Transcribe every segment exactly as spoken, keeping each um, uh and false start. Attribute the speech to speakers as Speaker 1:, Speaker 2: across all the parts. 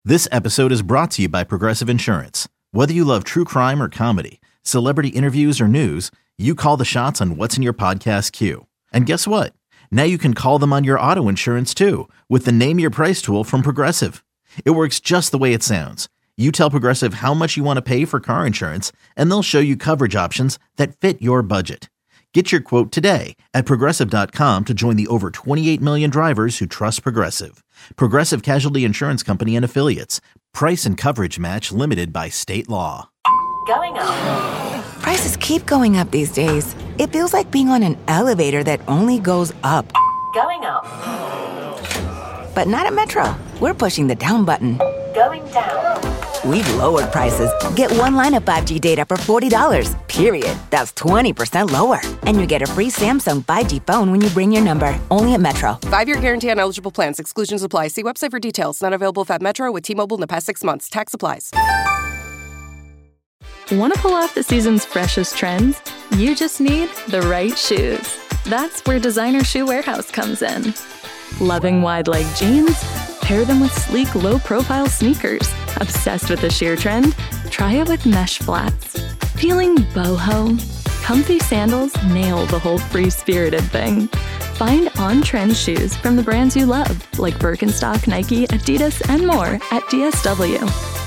Speaker 1: This episode is brought to you by Progressive Insurance. Whether you love true crime or comedy, celebrity interviews or news, you call the shots on what's in your podcast queue. And guess what? Now you can call them on your auto insurance too with the Name Your Price tool from Progressive. It works just the way it sounds. You tell Progressive how much you want to pay for car insurance, and they'll show you coverage options that fit your budget. Get your quote today at Progressive dot com to join the over twenty-eight million drivers who trust Progressive. Progressive Casualty Insurance Company and Affiliates. Price and coverage match limited by state law.
Speaker 2: Going up.
Speaker 3: Prices keep going up these days. It feels like being on an elevator that only goes up.
Speaker 2: Going up.
Speaker 3: But not at Metro. We're pushing the down button.
Speaker 2: Going down.
Speaker 3: We've lowered prices. Get one line of five G data for forty dollars, period. That's twenty percent lower. And you get a free Samsung five G phone when you bring your number. Only at Metro.
Speaker 4: Five-year guarantee on eligible plans. Exclusions apply. See website for details. Not available at Metro with T-Mobile in the past six months. Tax applies.
Speaker 5: Want to pull off the season's freshest trends? You just need the right shoes. That's where Designer Shoe Warehouse comes in. Loving wide-leg jeans? Pair them with sleek, low-profile sneakers. Obsessed with the sheer trend? Try it with mesh flats. Feeling boho? Comfy sandals nail the whole free-spirited thing. Find on-trend shoes from the brands you love, like Birkenstock, Nike, Adidas, and more at D S W.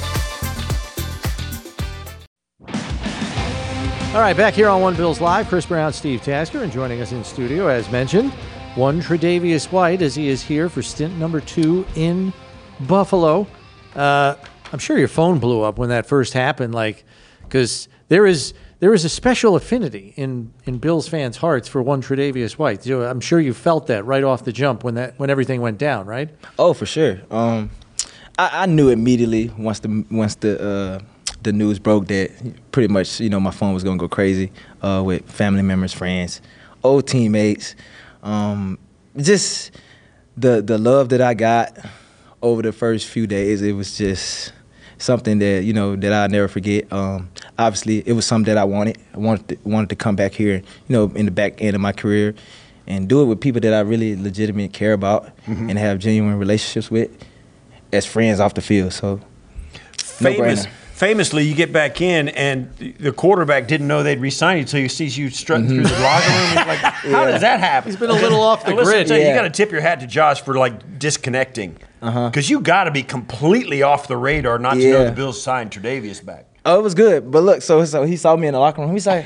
Speaker 6: All right, back here on One Bills Live, Chris Brown, Steve Tasker, and joining us in studio, as mentioned, one Tre'Davious White, as he is here for stint number two in Buffalo. Uh, I'm sure your phone blew up when that first happened, like, because there is there is a special affinity in, in Bills fans' hearts for one Tre'Davious White. So I'm sure you felt that right off the jump when that when everything went down, right?
Speaker 7: Oh, for sure. Um, I, I knew immediately once the once the uh, the news broke that pretty much, you know, my phone was gonna go crazy uh, with family members, friends, old teammates. Um, just the the love that I got over the first few days, it was just something that, you know, that I'll never forget. Um, obviously, it was something that I wanted. I wanted to, wanted to come back here, you know, in the back end of my career and do it with people that I really legitimately care about mm-hmm. and have genuine relationships with as friends off the field. So,
Speaker 8: Famous. No Famously, you get back in, and the quarterback didn't know they'd re-sign you until he sees you strutting mm-hmm. through the locker room. Like, how yeah. does that happen?
Speaker 6: He's been a little off the
Speaker 8: listen,
Speaker 6: grid.
Speaker 8: You, yeah. you got to tip your hat to Josh for like disconnecting, because uh-huh. you got to be completely off the radar not yeah. to know the Bills signed Tre'Davious back.
Speaker 7: Oh, it was good, but look, so so he saw me in the locker room. He's like,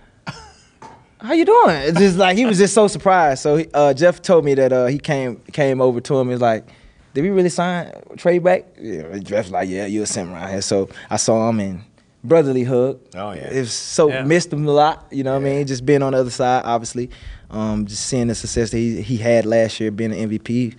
Speaker 7: "How you doing?" It's just like he was just so surprised. So he, uh, Jeff told me that uh, he came came over to him and was like, "Did we really sign Trey back?" Yeah, Jeff's like, "Yeah, you were sent around here." So I saw him and brotherly hug.
Speaker 8: Oh yeah,
Speaker 7: it was so
Speaker 8: yeah.
Speaker 7: missed him a lot. You know yeah. what I mean? Just being on the other side, obviously, um, just seeing the success that he he had last year, being an M V P.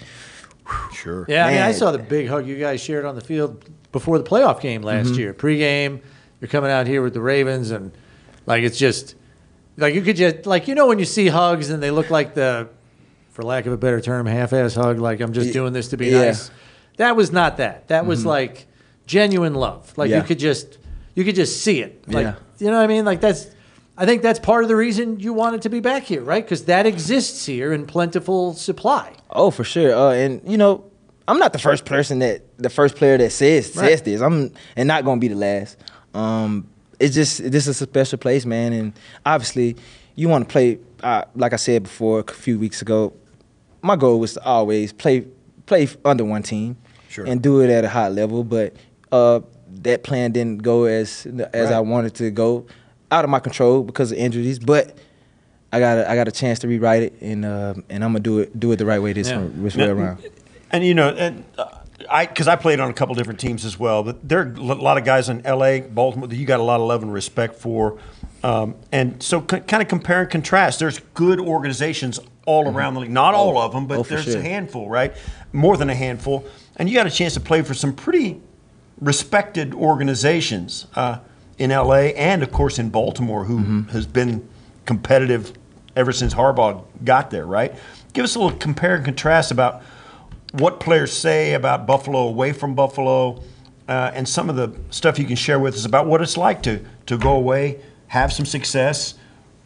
Speaker 8: Sure.
Speaker 6: Yeah, Man. I mean, I saw the big hug you guys shared on the field before the playoff game last mm-hmm. year. Pre-game, you're coming out here with the Ravens, and like it's just like you could just like you know when you see hugs and they look like the, for lack of a better term, half-ass hug. Like I'm just doing this to be
Speaker 7: yeah.
Speaker 6: nice. That was not that. That was mm-hmm. like genuine love. Like
Speaker 7: yeah.
Speaker 6: you could just you could just see it. Like
Speaker 7: yeah.
Speaker 6: you know what I mean? Like that's I think that's part of the reason you wanted to be back here, right? Because that exists here in plentiful supply.
Speaker 7: Oh, for sure. Uh, and you know, I'm not the first person that the first player that says right. says this. I'm and not gonna be the last. Um, it's just this is a special place, man. And obviously, you want to play. Uh, like I said before, a few weeks ago, my goal was to always play play under one team. Sure. And do it at a high level, but uh, that plan didn't go as as right. I wanted to go, out of my control because of injuries. But I got a, I got a chance to rewrite it, and uh, and I'm gonna do it do it the right way this, yeah. this way around.
Speaker 8: And you know, and uh, I because I played on a couple different teams as well, but there are a lot of guys in L A, Baltimore that you got a lot of love and respect for, um, and so c- kind of compare and contrast. There's good organizations all mm-hmm. around the league, not all of them, but
Speaker 7: oh,
Speaker 8: there's
Speaker 7: sure.
Speaker 8: a handful, right? More than a handful. And you got a chance to play for some pretty respected organizations uh, in L A and, of course, in Baltimore, who mm-hmm. has been competitive ever since Harbaugh got there, right? Give us a little compare and contrast about what players say about Buffalo, away from Buffalo, uh, and some of the stuff you can share with us about what it's like to to go away, have some success,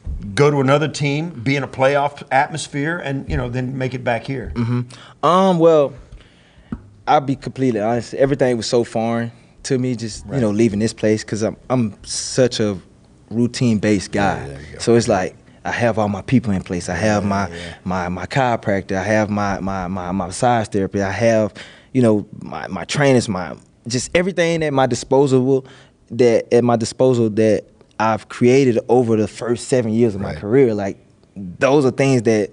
Speaker 8: go to another team, be in a playoff atmosphere, and you know then make it back here.
Speaker 7: Mm-hmm. Um. Well. I'll be completely honest. Everything was so foreign to me, just right. you know, leaving this place because I'm I'm such a routine-based guy. Yeah, so it's like I have all my people in place. I have yeah, my, yeah. my my chiropractor. I have my my my my massage therapy. I have, you know, my my trainers. My just everything at my disposal that at my disposal that I've created over the first seven years of right. my career. Like those are things that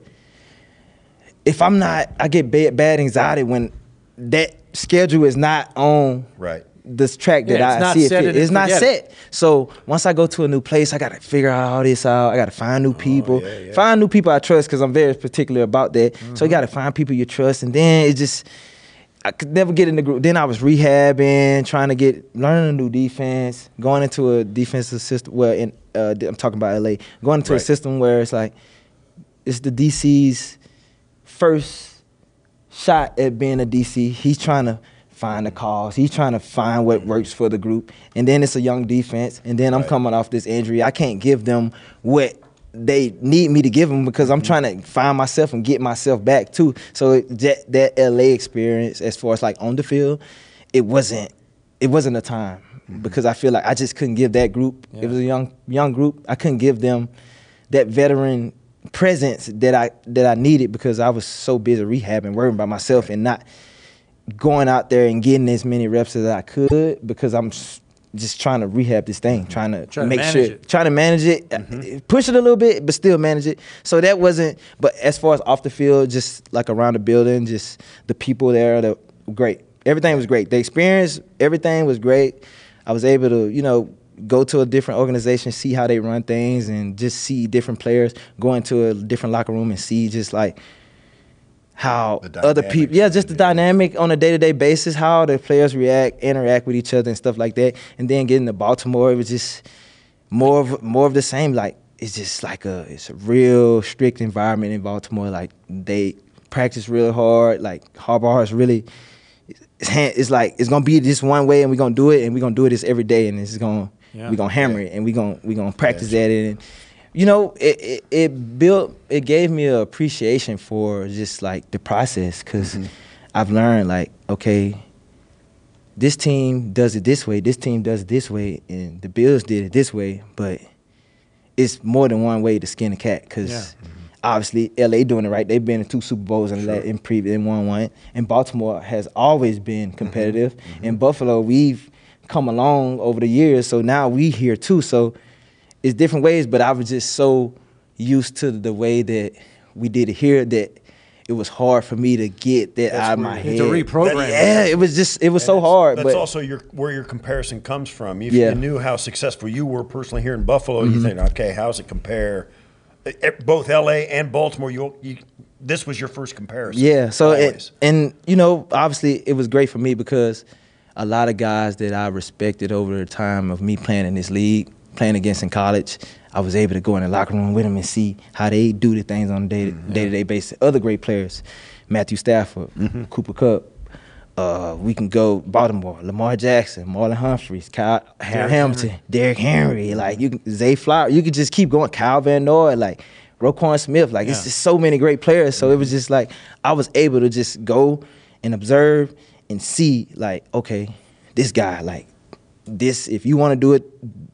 Speaker 7: if I'm not, I get bad, bad anxiety when that schedule is not on. Right. This track that
Speaker 6: yeah,
Speaker 7: I see it fit. It's not set. It. So once I go to a new place, I got to figure out all this out. I got to find new people. Oh, yeah, yeah. Find new people I trust because I'm very particular about that. Mm-hmm. So you got to find people you trust. And then it just, I could never get in the group. Then I was rehabbing, trying to get, learning a new defense, going into a defensive system. Well, in, uh, I'm talking about L A. Going into right. a system where it's like, it's the D C's first shot at being a D C. He's trying to find the calls. He's trying to find what works for the group. And then it's a young defense. And then I'm right. coming off this injury. I can't give them what they need me to give them because I'm trying to find myself and get myself back too. So that, that L A experience, as far as like on the field, it wasn't it wasn't a time mm-hmm. because I feel like I just couldn't give that group. Yeah. It was a young young group. I couldn't give them that veteran presence that I that I needed because I was so busy rehabbing, worrying about myself and not going out there and getting as many reps as I could because I'm just trying to rehab this thing, trying to
Speaker 6: trying
Speaker 7: make
Speaker 6: to
Speaker 7: sure,
Speaker 6: it.
Speaker 7: trying to manage it, mm-hmm. push it a little bit, but still manage it. So that wasn't, but as far as off the field, just like around the building, just the people there, the great. Everything was great. The experience, everything was great. I was able to, you know, go to a different organization, see how they run things, and just see different players, go into a different locker room and see just like, how other people, yeah, just the dynamic on a day-to-day basis, how the players react, interact with each other and stuff like that. And then getting to Baltimore, it was just more of more of the same. Like it's just like a it's a real strict environment in Baltimore. Like they practice real hard. Like Harbaugh is really, it's, it's like it's gonna be this one way, and we're gonna do it, and we're gonna do it this every day, and it's gonna yeah. we're gonna hammer yeah. it, and we're gonna we're gonna practice yeah, at it. And, you know, it, it it built, it gave me an appreciation for just like the process because mm-hmm. I've learned like, okay, this team does it this way, this team does it this way, and the Bills did it this way, but it's more than one way to skin a cat because yeah. mm-hmm. obviously L A doing it right. They've been in two Super Bowls and sure. in previous and won one, and Baltimore has always been competitive. Mm-hmm. In Buffalo, we've come along over the years, so now we here too. So it's different ways, but I was just so used to the way that we did it here that it was hard for me to get that that's out of my head.
Speaker 6: To reprogram.
Speaker 7: That, yeah, it was just it was and so hard.
Speaker 8: That's
Speaker 7: but,
Speaker 8: also your where your comparison comes from. If
Speaker 7: yeah.
Speaker 8: you knew how successful you were personally here in Buffalo, mm-hmm. you think, okay, how does it compare? Both L A and Baltimore, you, you this was your first comparison.
Speaker 7: Yeah, so it, and you know, obviously it was great for me because a lot of guys that I respected over the time of me playing in this league, playing against in college, I was able to go in the locker room with them and see how they do the things on a day, mm-hmm. day-to-day basis. Other great players, Matthew Stafford, mm-hmm. Cooper Kupp. Uh, we can go Baltimore, Lamar Jackson, Marlon Humphreys, Kyle Derrick Hamilton, Henry. Derrick Henry, like you can, Zay Flower. You could just keep going. Kyle Van Noy, like Roquan Smith. Like yeah. it's just so many great players. So mm-hmm. it was just like I was able to just go and observe and see, like, okay, this guy, like this. If you want to do it.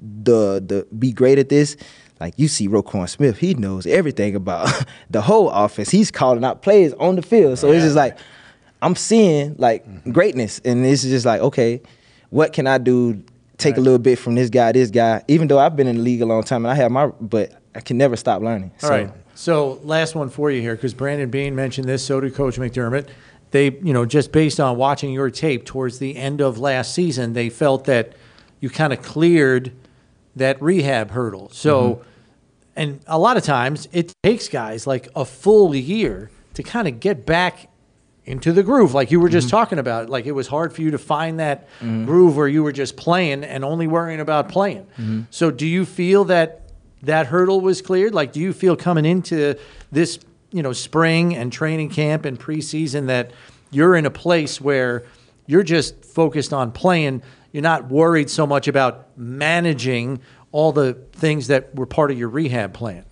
Speaker 7: The the be great at this, like you see Roquan Smith, he knows everything about the whole offense. He's calling out plays on the field. So yeah. it's just like I'm seeing like mm-hmm. greatness, and it's just like, okay, what can I do? Take right. a little bit from this guy, this guy. Even though I've been in the league a long time and I have my, but I can never stop learning.
Speaker 6: All so. right. So last one for you here, because Brandon Beane mentioned this, so did Coach McDermott. They, you know, just based on watching your tape towards the end of last season, they felt that you kind of cleared that rehab hurdle. So, mm-hmm. and a lot of times it takes guys like a full year to kind of get back into the groove, like you were just mm-hmm. talking about. Like it was hard for you to find that mm-hmm. groove where you were just playing and only worrying about playing. Mm-hmm. So do you feel that that hurdle was cleared? Like, do you feel coming into this, you know, spring and training camp and preseason that you're in a place where you're just focused on playing? You're not worried so much about managing all the things that were part of your rehab plan?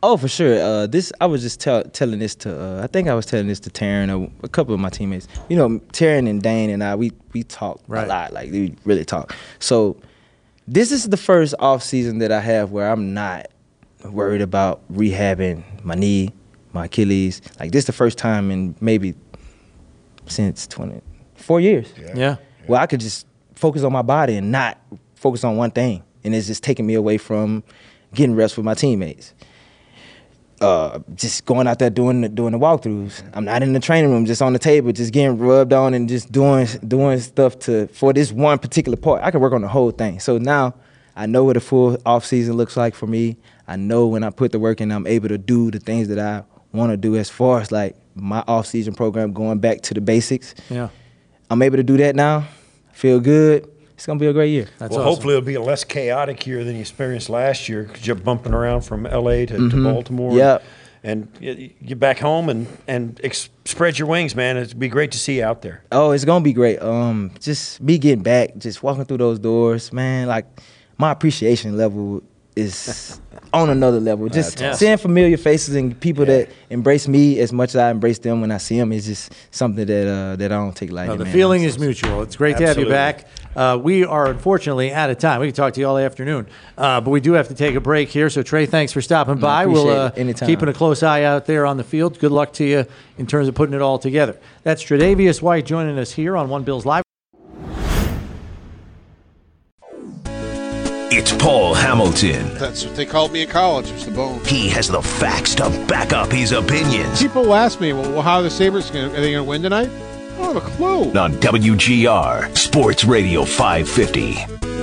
Speaker 7: Oh, for sure. Uh, this I was just tell, telling this to. Uh, I think I was telling this to Taryn or a couple of my teammates. You know, Taryn and Dane and I, we we talk
Speaker 6: right.
Speaker 7: a lot. Like we really talk. So this is the first off season that I have where I'm not worried about rehabbing my knee, my Achilles. Like this is the first time in maybe since twenty-four years.
Speaker 6: Yeah. yeah.
Speaker 7: Where I could just focus on my body and not focus on one thing, and it's just taking me away from getting reps with my teammates. Uh, just going out there doing the, doing the walkthroughs. I'm not in the training room, just on the table, just getting rubbed on and just doing doing stuff to for this one particular part. I can work on the whole thing. So now I know what a full off season looks like for me. I know when I put the work in, I'm able to do the things that I want to do as far as like my off season program, going back to the basics.
Speaker 6: Yeah,
Speaker 7: I'm able to do that now. I feel good. It's going to be a great year.
Speaker 8: That's
Speaker 6: well,
Speaker 8: awesome. Hopefully it'll be a less chaotic year than you experienced last year because you're bumping around from L A to,
Speaker 7: mm-hmm.
Speaker 8: to Baltimore.
Speaker 7: Yep.
Speaker 8: And you get back home and, and ex- spread your wings, man. It'd be great to see you out there.
Speaker 7: Oh, it's going to be great. Um, just me getting back, just walking through those doors, man, like my appreciation level is on another level. Just
Speaker 6: yeah.
Speaker 7: seeing familiar faces and people yeah. that embrace me as much as I embrace them when I see them is just something that uh, that I don't take lightly.
Speaker 6: No, the
Speaker 7: man.
Speaker 6: feeling is mutual. It's great
Speaker 8: Absolutely.
Speaker 6: to have you back. Uh, we are unfortunately out of time. We can talk to you all afternoon, uh, but we do have to take a break here. So Trey, thanks for stopping
Speaker 7: No,
Speaker 6: by.
Speaker 7: we'll
Speaker 6: uh, keeping a close eye out there on the field. Good luck to you in terms of putting it all together. That's Tre'Davious White joining us here on One Bills Live.
Speaker 9: It's Paul Hamilton.
Speaker 10: That's what they called me in college. It's the bone.
Speaker 9: He has the facts to back up his opinions.
Speaker 10: People ask me, well, how are the Sabres going to, are they going to win tonight? I don't have a clue.
Speaker 9: On W G R, Sports Radio five fifty.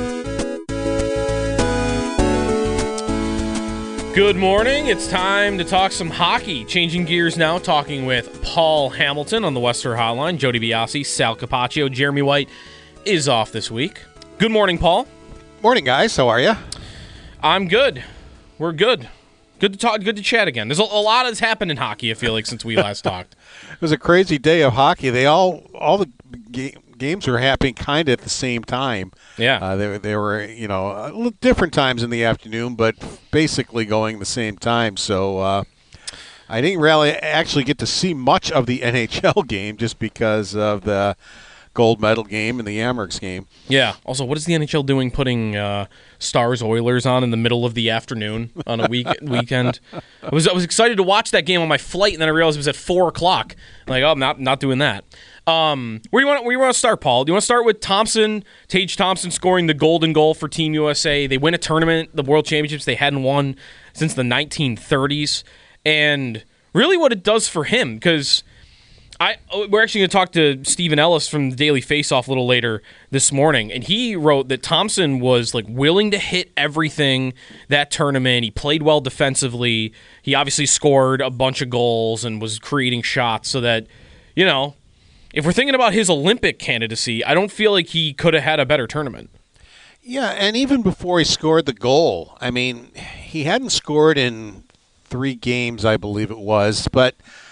Speaker 11: Good morning. It's time to talk some hockey. Changing gears now, talking with Paul Hamilton on the Western Hotline. Jody Biasi, Sal Capaccio, Jeremy White is off this week. Good morning, Paul.
Speaker 10: Morning, guys. How are you?
Speaker 11: I'm good. We're good. Good to talk. Good to chat again. There's a, a lot that's happened in hockey, I feel like, since we last talked.
Speaker 10: It was a crazy day of hockey. They all, all the ga- games were happening kind of at the same time.
Speaker 11: Yeah.
Speaker 10: Uh, they, they were, you know, a little different times in the afternoon, but basically going the same time. So uh, I didn't really actually get to see much of the N H L game just because of the gold medal game and the Amerks game.
Speaker 11: Yeah. Also, what is the N H L doing putting uh, Stars Oilers on in the middle of the afternoon on a week weekend? I was I was excited to watch that game on my flight, and then I realized it was at four o'clock. I'm like, oh, I'm not not doing that. Um, where do you want where do you want to start, Paul? Do you want to start with Thompson, Tage Thompson scoring the golden goal for Team U S A? They win a tournament, the World Championships they hadn't won since the nineteen thirties, and really what it does for him, because I we're actually going to talk to Stephen Ellis from the Daily Faceoff a little later this morning, and he wrote that Thompson was like willing to hit everything that tournament. He played well defensively. He obviously scored a bunch of goals and was creating shots, so that, you know, if we're thinking about his Olympic candidacy, I don't feel like he could have had a better tournament.
Speaker 10: Yeah, and even before he scored the goal, I mean, he hadn't scored in three games, I believe it was, but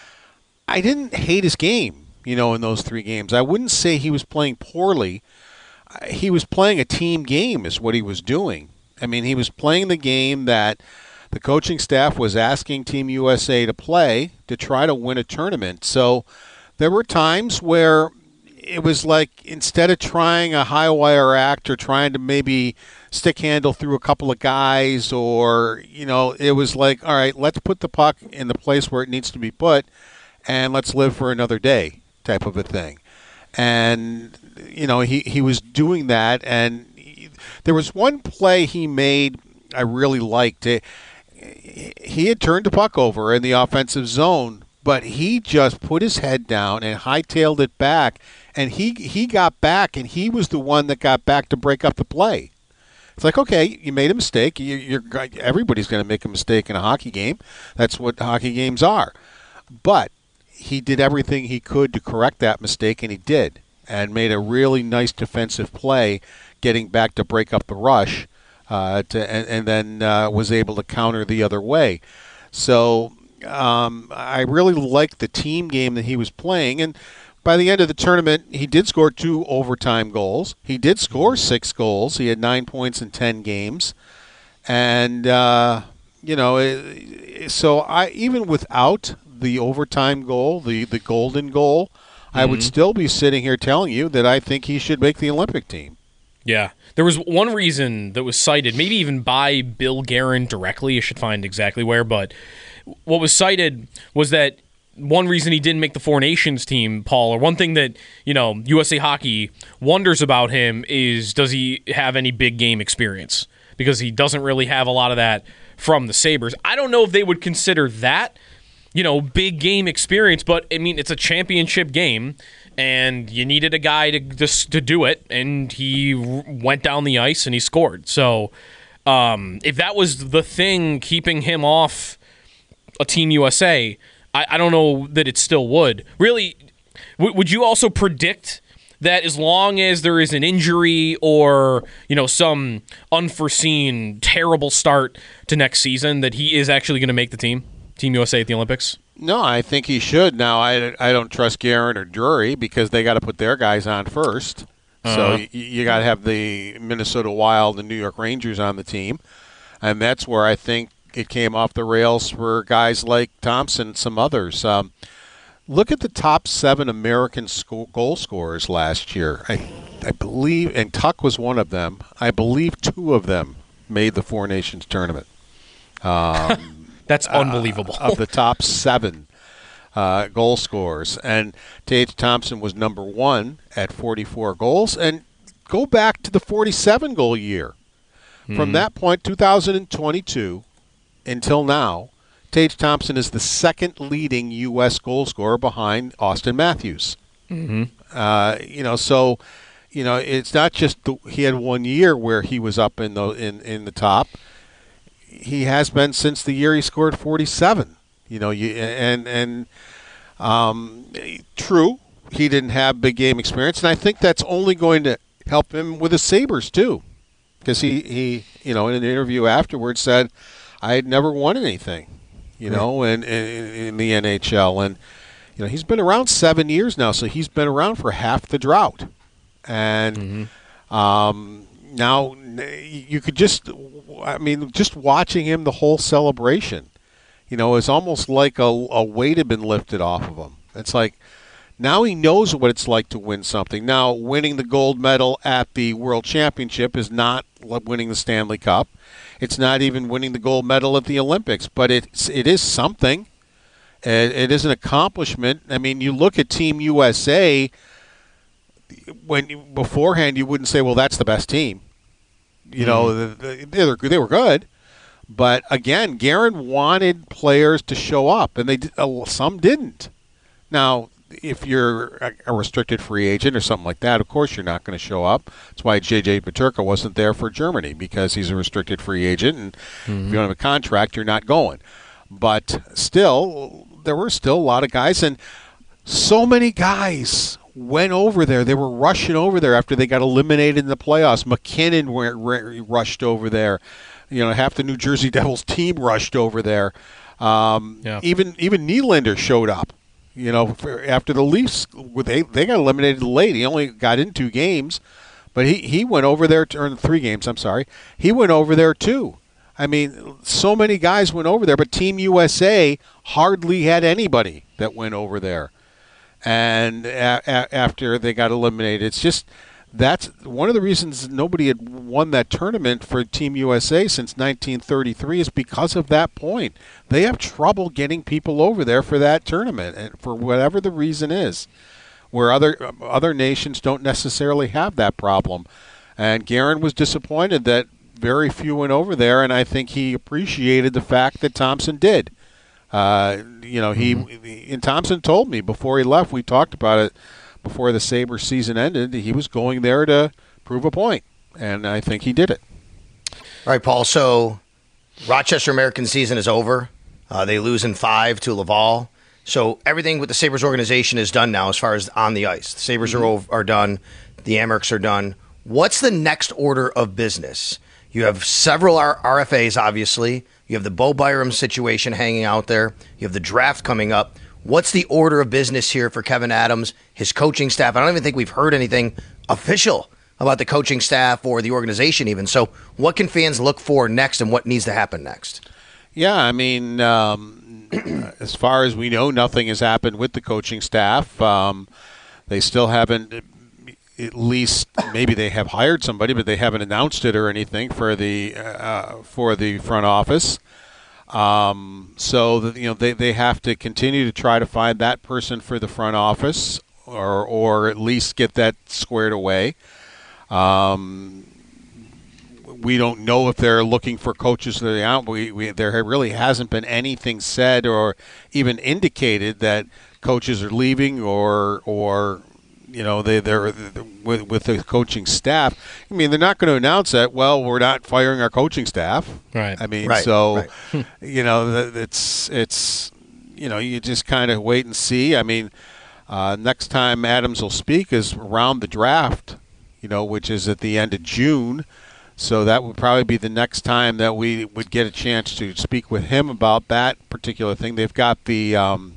Speaker 10: I didn't hate his game, you know, in those three games. I wouldn't say he was playing poorly. He was playing a team game is what he was doing. I mean, he was playing the game that the coaching staff was asking Team U S A to play to try to win a tournament. So there were times where it was like instead of trying a high wire act or trying to maybe stick handle through a couple of guys, or, you know, it was like, all right, let's put the puck in the place where it needs to be put, and let's live for another day type of a thing. And, you know, he, he was doing that. And he, there was one play he made I really liked. It, he had turned the puck over in the offensive zone, but he just put his head down and hightailed it back. And he, he got back, and he was the one that got back to break up the play. It's like, okay, you made a mistake. You, you're everybody's going to make a mistake in a hockey game. That's what hockey games are. But he did everything he could to correct that mistake, and he did, and made a really nice defensive play, getting back to break up the rush, uh, to, and, and then uh, was able to counter the other way. So um, I really liked the team game that he was playing, and by the end of the tournament, he did score two overtime goals. He did score six goals. He had nine points in ten games, and uh, you know, it, so I even without the overtime goal, the, the golden goal, mm-hmm. I would still be sitting here telling you that I think he should make the Olympic team.
Speaker 11: Yeah. There was one reason that was cited, maybe even by Bill Guerin directly. You should find exactly where, but what was cited was that one reason he didn't make the Four Nations team, Paul, or one thing that, you know, U S A Hockey wonders about him is, does he have any big game experience? Because he doesn't really have a lot of that from the Sabres. I don't know if they would consider that, you know, big game experience, but, I mean, it's a championship game, and you needed a guy to just to do it, and he went down the ice and he scored. So um, if that was the thing keeping him off a Team U S A, I, I don't know that it still would. Really, w- would you also predict that as long as there is an injury or, you know, some unforeseen terrible start to next season, that he is actually going to make the team, Team U S A at the Olympics?
Speaker 10: No, I think he should. Now, I, I don't trust Guerin or Drury because they got to put their guys on first. Uh-huh. So you, you got to have the Minnesota Wild and New York Rangers on the team. And that's where I think it came off the rails for guys like Thompson and some others. Um, look at the top seven American sco- goal scorers last year. I, I believe, and Tuck was one of them, I believe two of them made the Four Nations tournament. Um
Speaker 11: That's unbelievable.
Speaker 10: Uh, of the top seven uh, goal scorers. And Tage Thompson was number one at forty-four goals. And go back to the forty-seven goal year. Mm-hmm. From that point, two thousand twenty-two, until now, Tage Thompson is the second leading U S goal scorer behind Austin Matthews.
Speaker 11: Mm-hmm.
Speaker 10: Uh, you know, so, you know, it's not just the, he had one year where he was up in the in, in the top. He has been since the year he scored forty-seven. You know, you and and um, true, he didn't have big game experience, and I think that's only going to help him with the Sabres too, because he, he you know in an interview afterwards said, I had never won anything, you right. know, in, in in the N H L, and you know he's been around seven years now, so he's been around for half the drought, and mm-hmm. um, now you could just. I mean, just watching him, the whole celebration, you know, it's almost like a, a weight had been lifted off of him. It's like now he knows what it's like to win something. Now, winning the gold medal at the World Championship is not winning the Stanley Cup. It's not even winning the gold medal at the Olympics, but it's, it is something. It, it is an accomplishment. I mean, you look at Team U S A, when beforehand you wouldn't say, well, that's the best team. You know, mm-hmm. they, were, they were good. But, again, Guerin wanted players to show up, and they uh, some didn't. Now, if you're a, a restricted free agent or something like that, of course you're not going to show up. That's why J J Peterka wasn't there for Germany, because he's a restricted free agent, and mm-hmm. if you don't have a contract, you're not going. But still, there were still a lot of guys, and so many guys went over there. They were rushing over there after they got eliminated in the playoffs. McKinnon went, r- rushed over there. You know, half the New Jersey Devils team rushed over there. Um, yeah. Even even Nylander showed up. You know, for, after the Leafs, they they got eliminated late. He only got in two games, but he, he went over there to earn three games. I'm sorry, he went over there too. I mean, so many guys went over there, but Team U S A hardly had anybody that went over there. And a- a- after they got eliminated, it's just that's one of the reasons nobody had won that tournament for Team U S A since nineteen thirty-three is because of that point. They have trouble getting people over there for that tournament, and for whatever the reason is, where other other nations don't necessarily have that problem. And Guerin was disappointed that very few went over there, and I think he appreciated the fact that Thompson did. Uh, you know, he mm-hmm. and Thompson told me before he left, we talked about it before the Sabres season ended, he was going there to prove a point, and I think he did it.
Speaker 12: All right, Paul, so Rochester American season is over. Uh, they lose in five to Laval. So everything with the Sabres organization is done now as far as on the ice. The Sabres mm-hmm. are, over, are done. The Amerks are done. What's the next order of business? You have several R- RFAs, obviously. You have the Bo Byram situation hanging out there. You have the draft coming up. What's the order of business here for Kevyn Adams, his coaching staff? I don't even think we've heard anything official about the coaching staff or the organization even. So what can fans look for next, and what needs to happen next?
Speaker 10: Yeah, I mean, um, as far as we know, nothing has happened with the coaching staff. Um, they still haven't, at least maybe they have hired somebody, but they haven't announced it or anything for the uh, for the front office. Um, so that, you know, they, they have to continue to try to find that person for the front office, or or at least get that squared away. Um, we don't know if they're looking for coaches that are out. We, we there really hasn't been anything said or even indicated that coaches are leaving or or you know they they're, they're with with the coaching staff. I mean, they're not going to announce that. Well, we're not firing our coaching staff.
Speaker 11: Right.
Speaker 10: I mean,
Speaker 12: Right,
Speaker 10: so
Speaker 12: right.
Speaker 10: you know it's it's you know you just kind of wait and see. I mean, uh, next time Adams will speak is around the draft, you know, which is at the end of June. So that would probably be the next time that we would get a chance to speak with him about that particular thing. They've got the, um,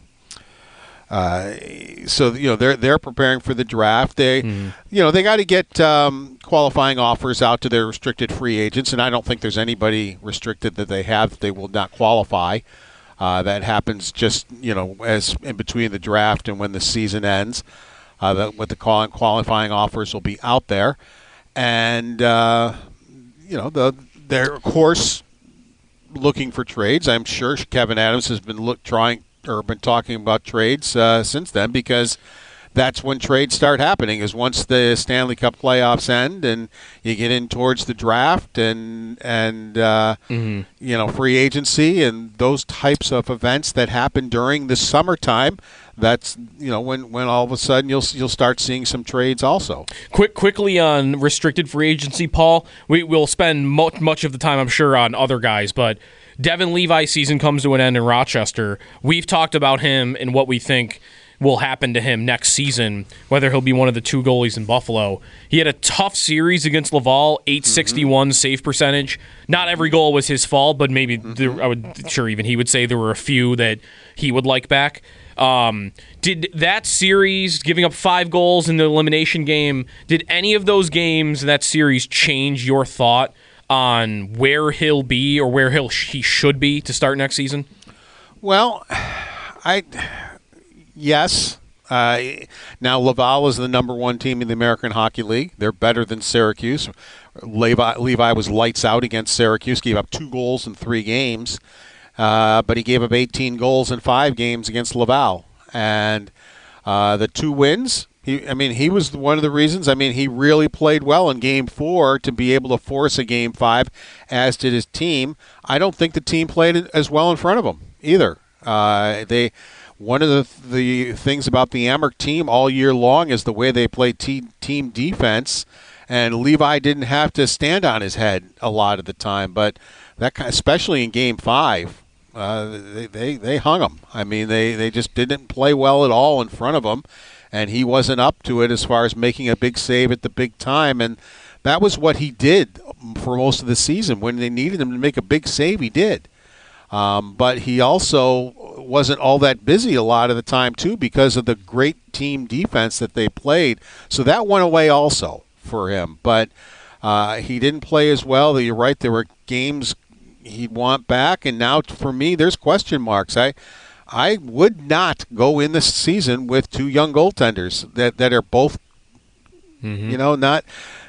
Speaker 10: uh, so you know they're they're preparing for the draft. They, mm-hmm. you know, they got to get um, qualifying offers out to their restricted free agents, and I don't think there's anybody restricted that they have. They will not qualify. Uh, that happens just you know as in between the draft and when the season ends. Uh, that with the qual- qualifying offers will be out there, and. Uh, You know, the, they're, of course, looking for trades. I'm sure Kevin Adams has been look, trying or been talking about trades uh, since then, because that's when trades start happening, is once the Stanley Cup playoffs end and you get in towards the draft and, and uh, mm-hmm. you know, free agency and those types of events that happen during the summertime. That's you know when, when all of a sudden you'll you'll start seeing some trades also.
Speaker 11: Quick quickly on restricted free agency, Paul. We will spend mo- much of the time, I'm sure, on other guys, but Devin Levi's season comes to an end in Rochester. We've talked about him and what we think will happen to him next season, whether he'll be one of the two goalies in Buffalo. He had a tough series against Laval, eight sixty-one mm-hmm. save percentage. Not every goal was his fault, but maybe mm-hmm. there, I would sure even he would say there were a few that he would like back. Um, did that series, giving up five goals in the elimination game, did any of those games, that series, change your thought on where he'll be or where he'll he should be to start next season?
Speaker 10: Well, I yes. Uh, now Laval is the number one team in the American Hockey League. They're better than Syracuse. Levi, Levi was lights out against Syracuse, gave up two goals in three games. Uh, but he gave up eighteen goals in five games against Laval. And uh, the two wins, he, I mean, he was one of the reasons. I mean, he really played well in Game four to be able to force a Game five, as did his team. I don't think the team played as well in front of him either. Uh, they One of the, the things about the Amherst team all year long is the way they play te- team defense. And Levi didn't have to stand on his head a lot of the time. But that, especially in Game five, Uh, they, they they hung him. I mean, they, they just didn't play well at all in front of him, and he wasn't up to it as far as making a big save at the big time. And that was what he did for most of the season. When they needed him to make a big save, he did. Um, but he also wasn't all that busy a lot of the time, too, because of the great team defense that they played. So that went away also for him. But uh, he didn't play as well. You're right, there were games he'd want back, and now for me there's question marks. I I would not go in this season with two young goaltenders that, that are both mm-hmm. you know not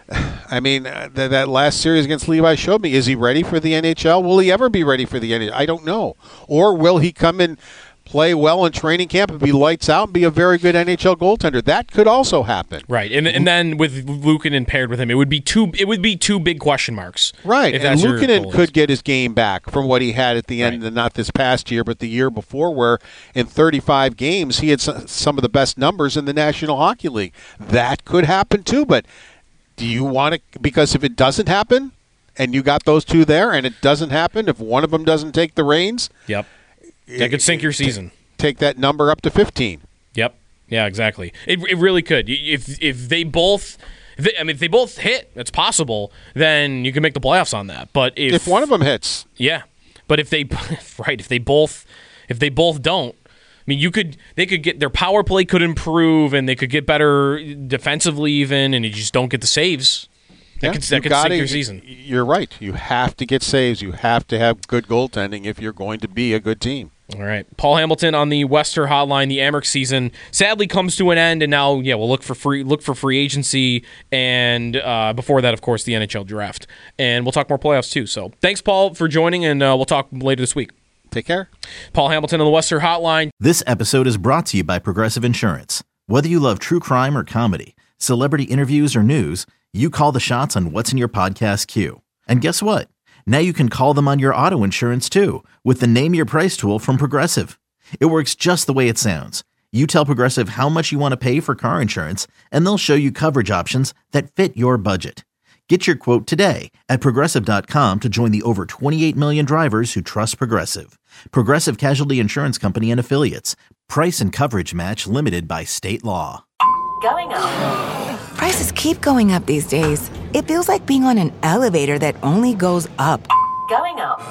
Speaker 10: I mean th- that last series against Levi showed me, is he ready for the N H L? Will he ever be ready for the N H L? I don't know. Or will he come in, play well in training camp and be lights out and be a very good N H L goaltender? That could also happen.
Speaker 11: Right. And and then with Luukkonen paired with him, it would be two it would be two big question marks.
Speaker 10: Right. And Luukkonen could get his game back from what he had at the end, right. Not this past year, but the year before, where in thirty-five games he had some of the best numbers in the National Hockey League. That could happen too, but do you want to, because if it doesn't happen and you got those two there and it doesn't happen, if one of them doesn't take the reins,
Speaker 11: yep. That could sink your season.
Speaker 10: Take that number up to fifteen.
Speaker 11: Yep. Yeah, exactly. It it really could. If if they both, if they, I mean, if they both hit, it's possible. Then you can make the playoffs on that. But if,
Speaker 10: if one of them hits,
Speaker 11: yeah. But if they, right, if they both, if they both don't, I mean, you could, they could get their power play could improve, and they could get better defensively even, and you just don't get the saves. That
Speaker 10: Yeah,
Speaker 11: could, that
Speaker 10: you
Speaker 11: could
Speaker 10: gotta-
Speaker 11: sink your season.
Speaker 10: You're right. You have to get saves. You have to have good goaltending if you're going to be a good team.
Speaker 11: All right. Paul Hamilton on the Western Hotline. The Amerks season sadly comes to an end, and now, yeah, we'll look for free look for free agency, and uh, before that, of course, the N H L draft. And we'll talk more playoffs, too. So thanks, Paul, for joining, and uh, we'll talk later this week.
Speaker 10: Take care.
Speaker 11: Paul Hamilton on the Western Hotline.
Speaker 1: This episode is brought to you by Progressive Insurance. Whether you love true crime or comedy, celebrity interviews or news, you call the shots on what's in your podcast queue. And guess what? Now you can call them on your auto insurance too with the Name Your Price tool from Progressive. It works just the way it sounds. You tell Progressive how much you want to pay for car insurance, and they'll show you coverage options that fit your budget. Get your quote today at Progressive dot com to join the over twenty-eight million drivers who trust Progressive. Progressive Casualty Insurance Company and Affiliates. Price and coverage match limited by state law.
Speaker 2: Going up.
Speaker 3: Prices keep going up these days. It feels like being on an elevator that only goes up.
Speaker 2: Going up.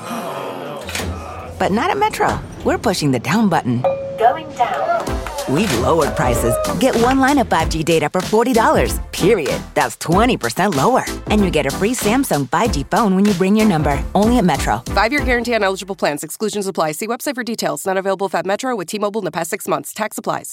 Speaker 3: But not at Metro. We're pushing the down button.
Speaker 2: Going down.
Speaker 3: We've lowered prices. Get one line of five G data for forty dollars, period. That's twenty percent lower. And you get a free Samsung five G phone when you bring your number. Only at Metro.
Speaker 4: Five-year guarantee on eligible plans. Exclusions apply. See website for details. Not available if at Metro with T-Mobile in the past six months. Tax applies.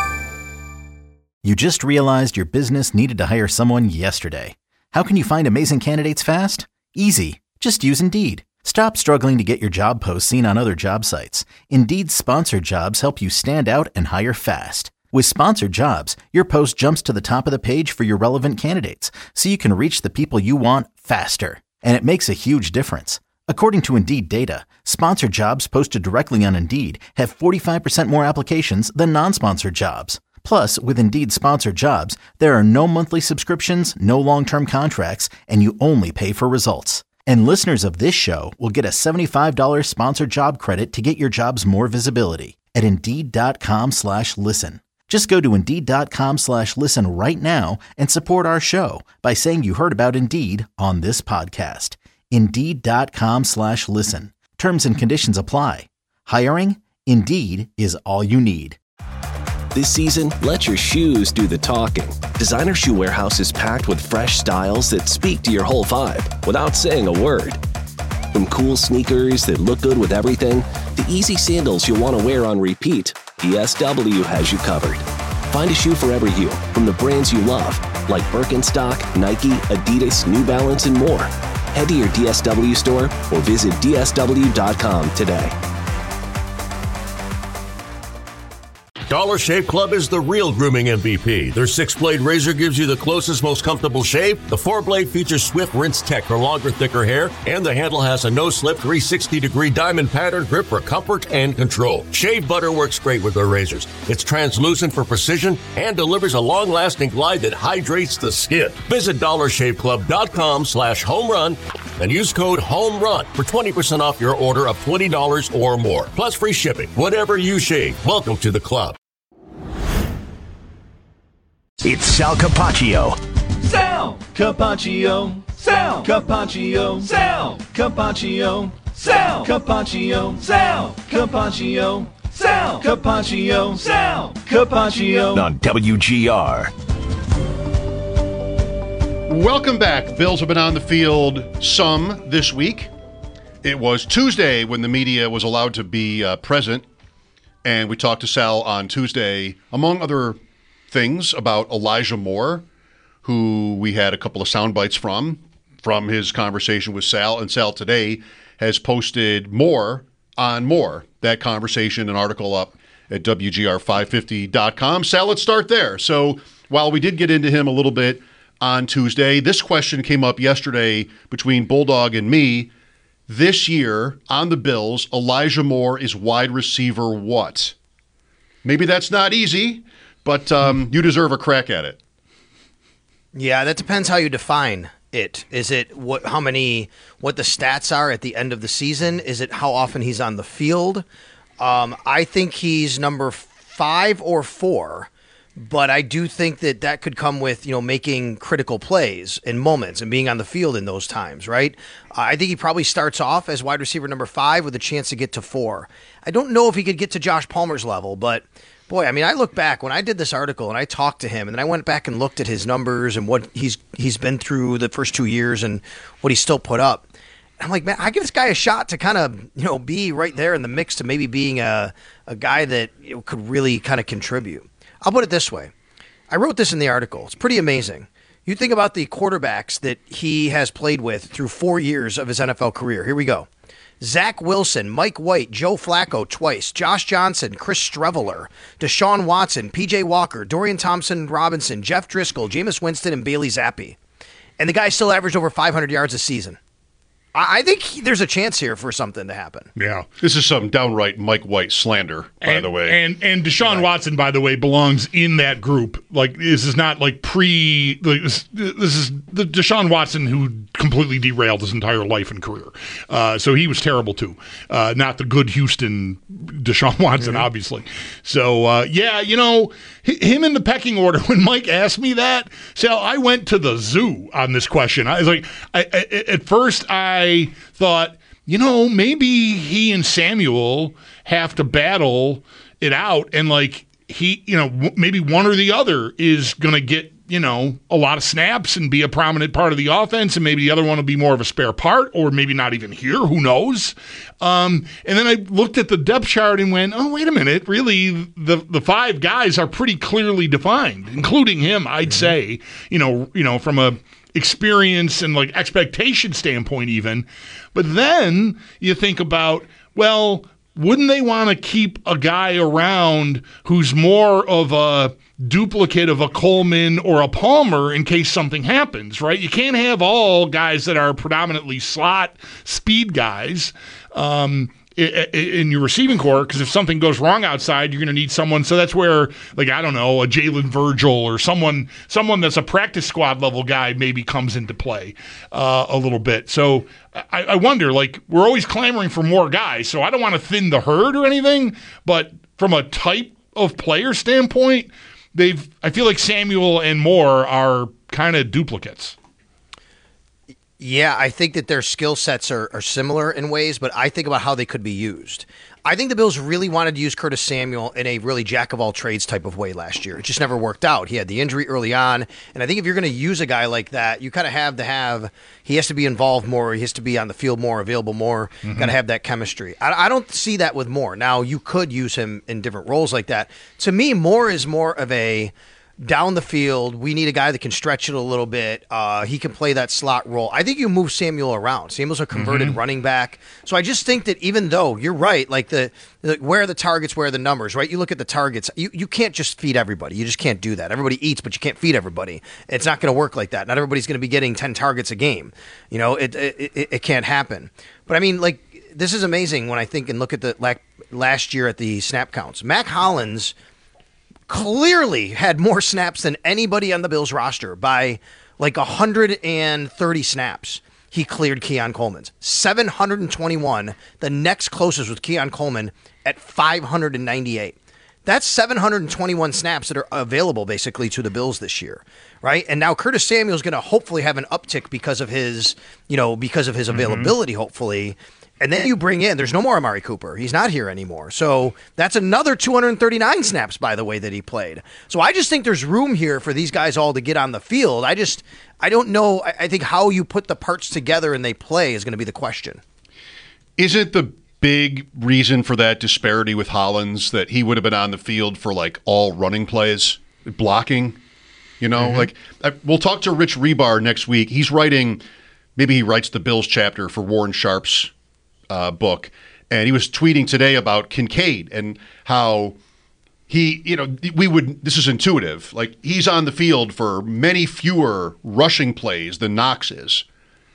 Speaker 1: You just realized your business needed to hire someone yesterday. How can you find amazing candidates fast? Easy. Just use Indeed. Stop struggling to get your job posts seen on other job sites. Indeed's sponsored jobs help you stand out and hire fast. With sponsored jobs, your post jumps to the top of the page for your relevant candidates, so you can reach the people you want faster. And it makes a huge difference. According to Indeed data, sponsored jobs posted directly on Indeed have forty-five percent more applications than non-sponsored jobs. Plus, with Indeed sponsored jobs, there are no monthly subscriptions, no long-term contracts, and you only pay for results. And listeners of this show will get a seventy-five dollars sponsored job credit to get your jobs more visibility at Indeed.com slash listen. Just go to Indeed.com slash listen right now and support our show by saying you heard about Indeed on this podcast. Indeed.com slash listen. Terms and conditions apply. Hiring? Indeed is all you need.
Speaker 13: This season, let your shoes do the talking. Designer Shoe Warehouse is packed with fresh styles that speak to your whole vibe without saying a word. From cool sneakers that look good with everything, to easy sandals you'll want to wear on repeat, D S W has you covered. Find a shoe for every you from the brands you love, like Birkenstock, Nike, Adidas, New Balance, and more. Head to your D S W store or visit D S W dot com today.
Speaker 14: Dollar Shave Club is the real grooming M V P. Their six-blade razor gives you the closest, most comfortable shave. The four-blade features Swift Rinse Tech for longer, thicker hair, and the handle has a no-slip three sixty degree diamond pattern grip for comfort and control. Shave butter works great with their razors. It's translucent for precision and delivers a long-lasting glide that hydrates the skin. Visit dollar shave club dot com slash home run and use code HOMERUN for twenty percent off your order of twenty dollars or more, plus free shipping. Whatever you shave, welcome to the club.
Speaker 9: It's Sal Capaccio.
Speaker 15: Sal Capaccio. Sal Capaccio. Sal Capaccio. Sal Capaccio. Sal Capaccio. Sal Capaccio. Sal Capaccio.
Speaker 9: On W G R.
Speaker 16: Welcome back. Bills have been on the field some this week. It was Tuesday when the media was allowed to be uh, present, and we talked to Sal on Tuesday, among other things, about Elijah Moore, who we had a couple of sound bites from, from his conversation with Sal. And Sal today has posted more on more, that conversation, an article up at W G R five fifty dot com. Sal, let's start there. So while we did get into him a little bit on Tuesday, this question came up yesterday between Bulldog and me. This year on the Bills, Elijah Moore is wide receiver what? Maybe that's not easy, but um, you deserve a crack at it.
Speaker 12: Yeah, that depends how you define it. Is it what? How many? What the stats are at the end of the season? Is it how often he's on the field? Um, I think he's number five or four, but I do think that that could come with, you know, making critical plays in moments and being on the field in those times, right? Uh, I think he probably starts off as wide receiver number five with a chance to get to four. I don't know if he could get to Josh Palmer's level, but. Boy, I mean, I look back when I did this article and I talked to him, and then I went back and looked at his numbers and what he's he's been through the first two years and what he's still put up. I'm like, man, I give this guy a shot to kind of, you know, be right there in the mix to maybe being a, a guy that, you know, could really kind of contribute. I'll put it this way. I wrote this in the article. It's pretty amazing. You think about the quarterbacks that he has played with through four years of his N F L career. Here we go. Zach Wilson, Mike White, Joe Flacco twice, Josh Johnson, Chris Streveler, Deshaun Watson, P J Walker, Dorian Thompson-Robinson, Jeff Driscoll, Jameis Winston, and Bailey Zappi. And the guy still averaged over five hundred yards a season. I think he, there's a chance here for something to happen.
Speaker 16: Yeah. This is some downright Mike White slander, by
Speaker 17: and,
Speaker 16: the way.
Speaker 17: And and Deshaun right. Watson, by the way, belongs in that group. Like, this is not like pre like, this, this is the Deshaun Watson who completely derailed his entire life and career. Uh, so he was terrible too. Uh, not the good Houston Deshaun Watson, mm-hmm. obviously. So uh, yeah, you know, him in the pecking order. When Mike asked me that, so I went to the zoo on this question. I was like, I, I, at first I I thought, you know, maybe he and Samuel have to battle it out, and like he, you know, w- maybe one or the other is going to get, you know, a lot of snaps and be a prominent part of the offense, and maybe the other one will be more of a spare part, or maybe not even here. Who knows? Um, and then I looked at the depth chart and went, oh, wait a minute. Really, the the five guys are pretty clearly defined, including him, I'd mm-hmm. say, you know, you know, from a experience and like expectation standpoint even. But then you think about, well, wouldn't they want to keep a guy around who's more of a duplicate of a Coleman or a Palmer in case something happens, right? You can't have all guys that are predominantly slot speed guys um, in your receiving core, because if something goes wrong outside, you're going to need someone. So that's where, like, I don't know, a Jalen Virgil or someone someone that's a practice squad level guy maybe comes into play uh, a little bit. So I, I wonder, like, we're always clamoring for more guys, so I don't want to thin the herd or anything, but from a type of player standpoint, they've I feel like Samuel and Moore are kind of duplicates.
Speaker 12: Yeah, I think that their skill sets are, are similar in ways, but I think about how they could be used. I think the Bills really wanted to use Curtis Samuel in a really jack-of-all-trades type of way last year. It just never worked out. He had the injury early on, and I think if you're going to use a guy like that, you kind of have to have – he has to be involved more, he has to be on the field more, available more, mm-hmm. got to have that chemistry. I, I don't see that with Moore. Now, you could use him in different roles like that. To me, Moore is more of a – down the field, we need a guy that can stretch it a little bit. Uh, he can play that slot role. I think you move Samuel around. Samuel's a converted mm-hmm. running back. So I just think that even though you're right, like the, the where are the targets, where are the numbers, right? You look at the targets. You, you can't just feed everybody. You just can't do that. Everybody eats, but you can't feed everybody. It's not going to work like that. Not everybody's going to be getting ten targets a game. You know, it, it, it, it can't happen. But I mean, like, this is amazing when I think and look at the last year at the snap counts. Mac Hollins clearly had more snaps than anybody on the Bills roster by like one hundred thirty snaps. He cleared Keon Coleman's. seven hundred twenty-one. The next closest was Keon Coleman at five hundred ninety-eight. That's seven hundred twenty-one snaps that are available basically to the Bills this year, right? And now Curtis Samuel is going to hopefully have an uptick because of his, you know, because of his availability, mm-hmm. hopefully. And then you bring in, there's no more Amari Cooper. He's not here anymore. So that's another two hundred thirty-nine snaps, by the way, that he played. So I just think there's room here for these guys all to get on the field. I just, I don't know. I, I think how you put the parts together and they play is going to be the question.
Speaker 16: Isn't the big reason for that disparity with Hollins that he would have been on the field for like all running plays, blocking? You know, mm-hmm. like I, we'll talk to Rich Rebar next week. He's writing, maybe he writes the Bills chapter for Warren Sharp's Uh, book, and he was tweeting today about Kincaid and how he, you know, we would, this is intuitive, like he's on the field for many fewer rushing plays than Knox is.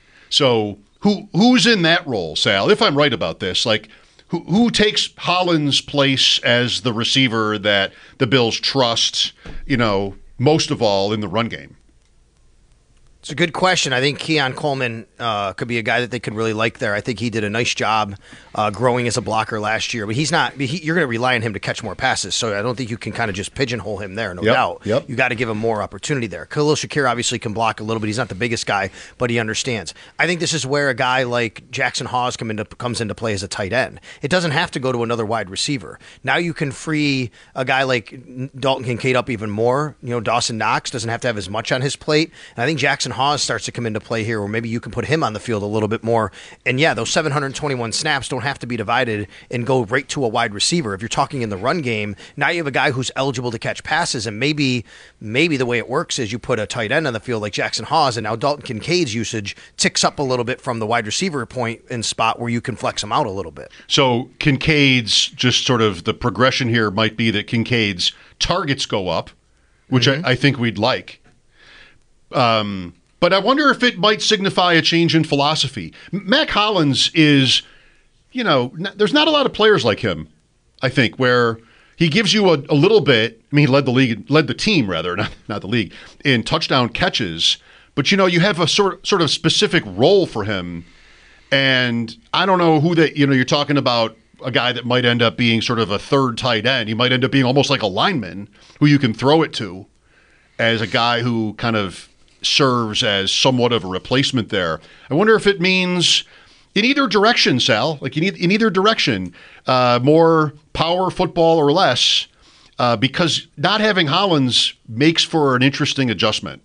Speaker 16: So who who's in that role, Sal? If I'm right about this, like who who takes Hollins' place as the receiver that the Bills trust, you know, most of all in the run game?
Speaker 12: It's a good question. I think Keon Coleman uh, could be a guy that they could really like there. I think he did a nice job uh, growing as a blocker last year, but he's not. He, you're going to rely on him to catch more passes, so I don't think you can kind of just pigeonhole him there. No
Speaker 16: Yep,
Speaker 12: doubt.
Speaker 16: yep.
Speaker 12: You got to give him more opportunity there. Khalil Shakir obviously can block a little bit. He's not the biggest guy, but he understands. I think this is where a guy like Jackson Hawes come into, comes into play as a tight end. It doesn't have to go to another wide receiver. Now you can free a guy like Dalton Kincaid up even more. You know, Dawson Knox doesn't have to have as much on his plate. And I think Jackson Hawes starts to come into play here, or maybe you can put him on the field a little bit more. And yeah, those seven hundred twenty-one snaps don't have to be divided and go right to a wide receiver. If you're talking in the run game, now you have a guy who's eligible to catch passes, and maybe maybe the way it works is you put a tight end on the field like Jackson Hawes, and now Dalton Kincaid's usage ticks up a little bit from the wide receiver point and spot where you can flex him out a little bit.
Speaker 16: So Kincaid's just sort of the progression here might be that Kincaid's targets go up, which
Speaker 12: Mm-hmm.
Speaker 16: I, I think we'd like. Um, but I wonder if it might signify a change in philosophy. Mac Hollins is, you know, n- there's not a lot of players like him, I think, where he gives you a, a little bit. I mean, he led the league, led the team rather, not not the league, in touchdown catches. But you know, you have a sort sort of specific role for him, and I don't know who that. You know, you're talking about a guy that might end up being sort of a third tight end. He might end up being almost like a lineman who you can throw it to, as a guy who kind of serves as somewhat of a replacement there. I wonder if it means in either direction, Sal, like in, e- in either direction, uh, more power football or less, uh, because not having Hollins makes for an interesting adjustment.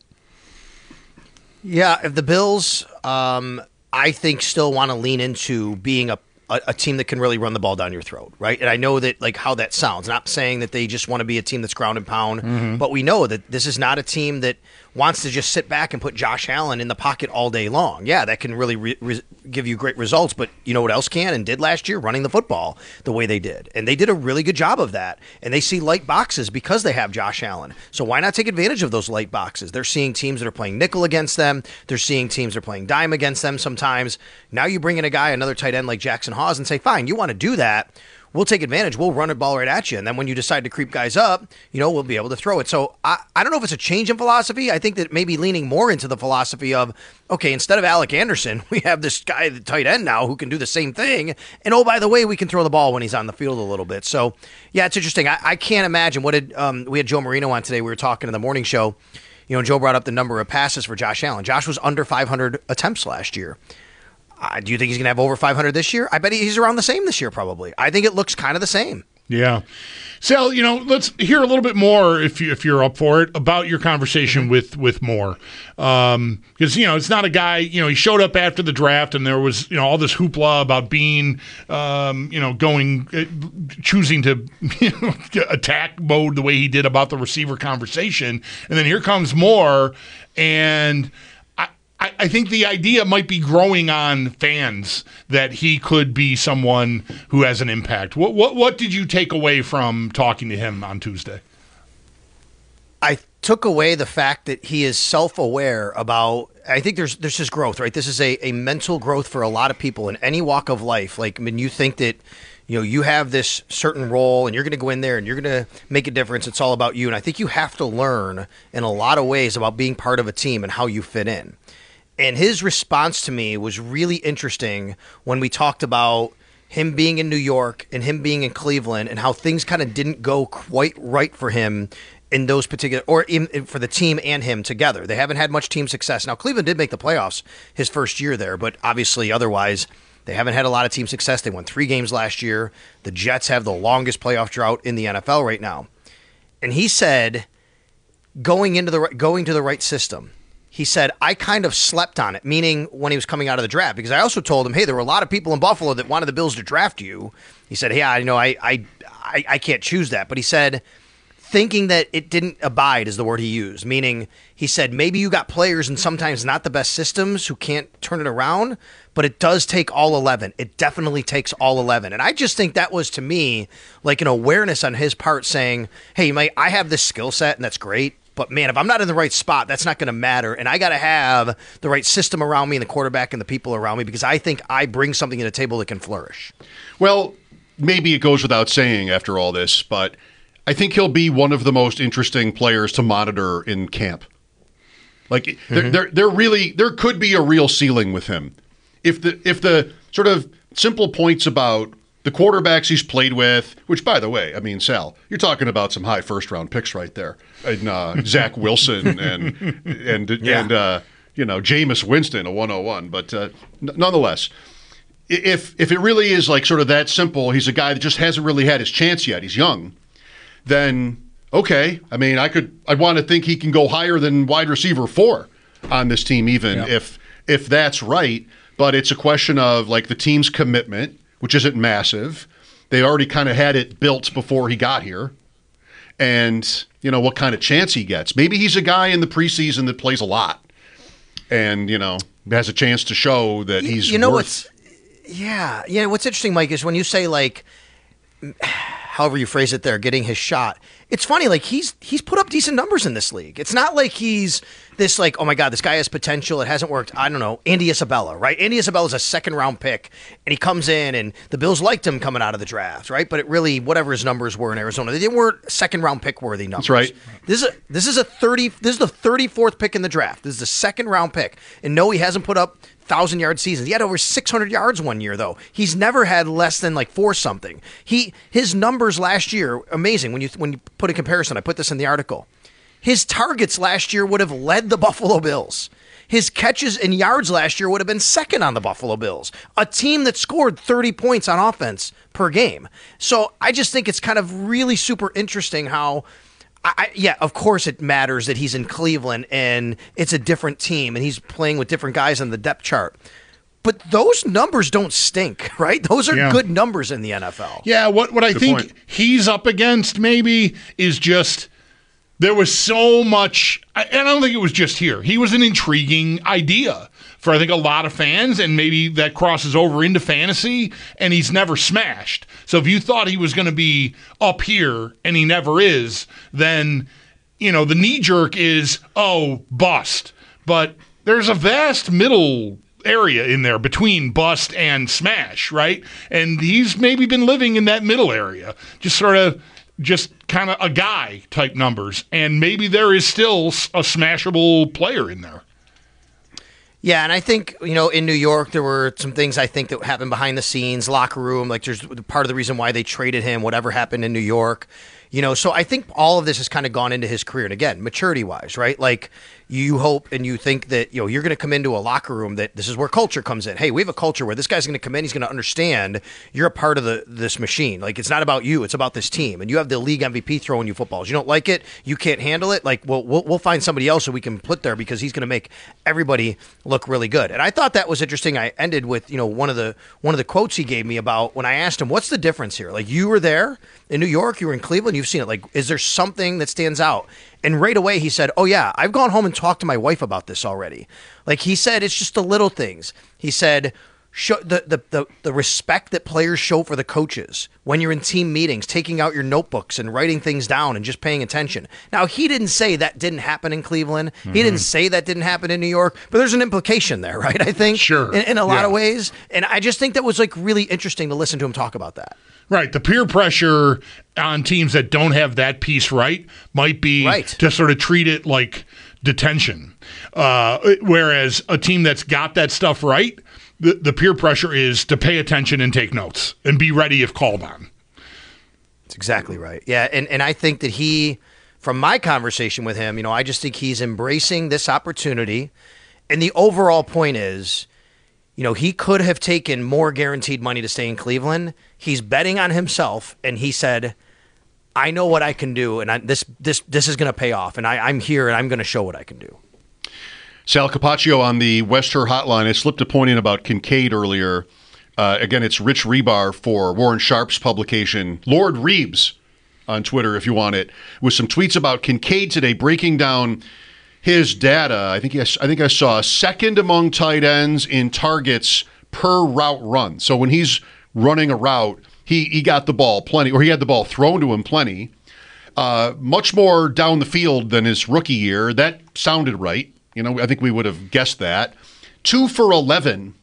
Speaker 12: Yeah, if the Bills, um, I think, still want to lean into being a, a a team that can really run the ball down your throat, right? And I know that, like, how that sounds. Not saying that they just want to be a team that's ground and pound,
Speaker 18: Mhm.
Speaker 12: but we know that this is not a team that wants to just sit back and put Josh Allen in the pocket all day long. Yeah, that can really re- re- give you great results, but you know what else can and did last year? Running the football the way they did. And they did a really good job of that. And they see light boxes because they have Josh Allen. So why not take advantage of those light boxes? They're seeing teams that are playing nickel against them. They're seeing teams that are playing dime against them sometimes. Now you bring in a guy, another tight end like Jackson Hawes, and say, fine, you want to do that. We'll take advantage. We'll run a ball right at you. And then when you decide to creep guys up, you know, we'll be able to throw it. So I, I don't know if it's a change in philosophy. I think that maybe leaning more into the philosophy of, okay, instead of Alec Anderson, we have this guy, the tight end now, who can do the same thing. And oh, by the way, we can throw the ball when he's on the field a little bit. So yeah, it's interesting. I, I can't imagine what did, um, we had Joe Marino on today. We were talking in the morning show. You know, Joe brought up the number of passes for Josh Allen. Josh was under five hundred attempts last year. Uh, do you think he's going to have over five hundred this year? I bet he's around the same this year, probably. I think it looks kind of the same.
Speaker 17: Yeah. Sal, you know, let's hear a little bit more, if you, if you're up for it, about your conversation
Speaker 12: Mm-hmm.
Speaker 17: with with Moore. Um, because, you know, it's not a guy, you know, he showed up after the draft and there was, you know, all this hoopla about being, um, you know, going, uh, choosing to you know, attack mode the way he did about the receiver conversation. And then here comes Moore, and I, I think the idea might be growing on fans that he could be someone who has an impact. What what what did you take away from talking to him on Tuesday?
Speaker 12: I took away the fact that he is self-aware about, I think there's there's just growth, right? This is a, a mental growth for a lot of people in any walk of life. Like, when you think that, you know, you have this certain role and you're going to go in there and you're going to make a difference, it's all about you. And I think you have to learn in a lot of ways about being part of a team and how you fit in. And his response to me was really interesting when we talked about him being in New York and him being in Cleveland and how things kind of didn't go quite right for him in those particular, or in, in, for the team and him together. They haven't had much team success. Now, Cleveland did make the playoffs his first year there, but obviously otherwise they haven't had a lot of team success. They won three games last year. The Jets have the longest playoff drought in the N F L right now. And he said, going into the going to the right system, he said, I kind of slept on it, meaning when he was coming out of the draft, because I also told him, hey, there were a lot of people in Buffalo that wanted the Bills to draft you. He said, yeah, you know, I, I, I, I can't choose that. But he said, thinking that it didn't abide is the word he used, meaning he said, maybe you got players and sometimes not the best systems who can't turn it around, but it does take all eleven. It definitely takes all eleven. And I just think that was, to me, like an awareness on his part saying, hey, mate, I have this skill set and that's great. But, man, if I'm not in the right spot, that's not going to matter. And I got to have the right system around me and the quarterback and the people around me, because I think I bring something to the table that can flourish.
Speaker 16: Well, maybe it goes without saying after all this, but I think he'll be one of the most interesting players to monitor in camp. Like
Speaker 12: Mm-hmm.
Speaker 16: there, there, there really there could be a real ceiling with him if the if the sort of simple points about the quarterbacks he's played with, which, by the way, I mean, Sal, you're talking about some high first-round picks right there. And uh, Zach Wilson and, and
Speaker 12: Yeah.
Speaker 16: and uh, you know, Jameis Winston, a one oh one. But uh, n- nonetheless, i- if if it really is like sort of that simple, he's a guy that just hasn't really had his chance yet, he's young, then, okay. I mean, I could, I'd want to think he can go higher than wide receiver four on this team even
Speaker 17: Yeah.
Speaker 16: if if that's right. But it's a question of, like, the team's commitment, which isn't massive. They already kind of had it built before he got here. And, you know, what kind of chance he gets. Maybe he's a guy in the preseason that plays a lot and, you know, has a chance to show that he's
Speaker 12: You know
Speaker 16: worth.
Speaker 12: what's yeah, yeah, what's interesting, Mike, is when you say, like, however you phrase it there, getting his shot. It's funny, like he's he's put up decent numbers in this league. It's not like he's this like, oh my God, this guy has potential. It hasn't worked. I don't know. Andy Isabella, right? Andy Isabella is a second round pick, and he comes in, and the Bills liked him coming out of the draft, right? But it really, whatever his numbers were in Arizona, they weren't second round pick worthy numbers.
Speaker 16: That's right.
Speaker 12: This is a this is a thirty. This is the thirty-fourth pick in the draft. This is the second round pick, and no, he hasn't put up thousand yard seasons. He had over six hundred yards one year, though. He's never had less than like four something. He his numbers last year, amazing. When you when you put a comparison, I put this in the article. His targets last year would have led the Buffalo Bills. His catches and yards last year would have been second on the Buffalo Bills, a team that scored thirty points on offense per game. So I just think it's kind of really super interesting how. I, yeah, of course it matters that he's in Cleveland and it's a different team and he's playing with different guys on the depth chart. But those numbers don't stink, right? Those are
Speaker 17: Yeah.
Speaker 12: good numbers in the N F L.
Speaker 17: Yeah, what what I
Speaker 12: Good
Speaker 17: think
Speaker 12: point.
Speaker 17: he's up against maybe is just there was so much, and I don't think it was just here. He was an intriguing idea for I think a lot of fans, and maybe that crosses over into fantasy, and he's never smashed. So if you thought he was going to be up here and he never is, then, you know, the knee jerk is, oh, bust. But there's a vast middle area in there between bust and smash, right? And he's maybe been living in that middle area, just sort of just kind of a guy type numbers. And maybe there is still a smashable player in there.
Speaker 12: Yeah, and I think, you know, in New York, there were some things I think that happened behind the scenes, locker room, like there's part of the reason why they traded him, whatever happened in New York. You know, so I think all of this has kind of gone into his career. And again, maturity-wise, right? Like, you hope and you think that, you know, you're going to come into a locker room that this is where culture comes in. Hey, we have a culture where this guy's going to come in, he's going to understand you're a part of the this machine. Like, it's not about you, it's about this team. And you have the league M V P throwing you footballs. You don't like it, you can't handle it. Like, well, we'll, we'll find somebody else who we can put there because he's going to make everybody look really good. And I thought that was interesting. I ended with, you know, one of the one of the quotes he gave me about when I asked him, what's the difference here? Like, you were there in New York, you were in Cleveland, you've seen it. Like, is there something that stands out? And right away he said, oh yeah, I've gone home and talked to my wife about this already. Like, he said, it's just the little things. He said, show the, the, the, the respect that players show for the coaches when you're in team meetings, taking out your notebooks and writing things down and just paying attention. Now, he didn't say that didn't happen in Cleveland. He didn't say that didn't happen in New York, but there's an implication there, right? I think
Speaker 17: Sure.
Speaker 12: in, in a lot
Speaker 17: Yeah.
Speaker 12: of ways. And I just think that was like really interesting to listen to him talk about that.
Speaker 17: Right. The peer pressure on teams that don't have that piece right might be
Speaker 12: Right.
Speaker 17: to sort of treat it like detention. Uh, whereas a team that's got that stuff right, the, the peer pressure is to pay attention and take notes and be ready if called on.
Speaker 12: That's exactly right. Yeah, and, and I think that he, from my conversation with him, you know, I just think he's embracing this opportunity. And the overall point is, you know, he could have taken more guaranteed money to stay in Cleveland. He's betting on himself, and he said, I know what I can do, and I, this this this is going to pay off, and I, I'm here, and I'm going to show what I can do.
Speaker 16: Sal Capaccio on the Wester hotline. I slipped a point in about Kincaid earlier. Uh, again, it's Rich Rebar for Warren Sharp's publication, Lord Reeves on Twitter if you want it, with some tweets about Kincaid today, breaking down his data. I think yes, I think I saw second among tight ends in targets per route run. So when he's running a route, he he got the ball plenty, or he had the ball thrown to him plenty. Uh, much more down the field than his rookie year. That sounded right. You know, I think we would have guessed that. Two for eleven,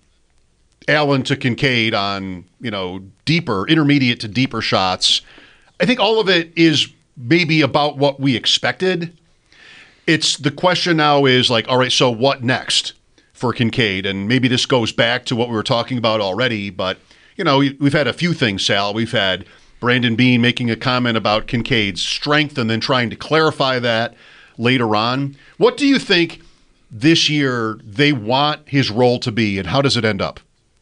Speaker 16: Allen to Kincaid on, you know, deeper, intermediate to deeper shots. I think all of it is maybe about what we expected. it's the question now is like, all right, so what next for Kincaid? And maybe this goes back to what we were talking about already, but, you know, we've had a few things, Sal. We've had Brandon Beane making a comment about Kincaid's strength and then trying to clarify that later on. What do you think this year they want his role to be, and how does it end up?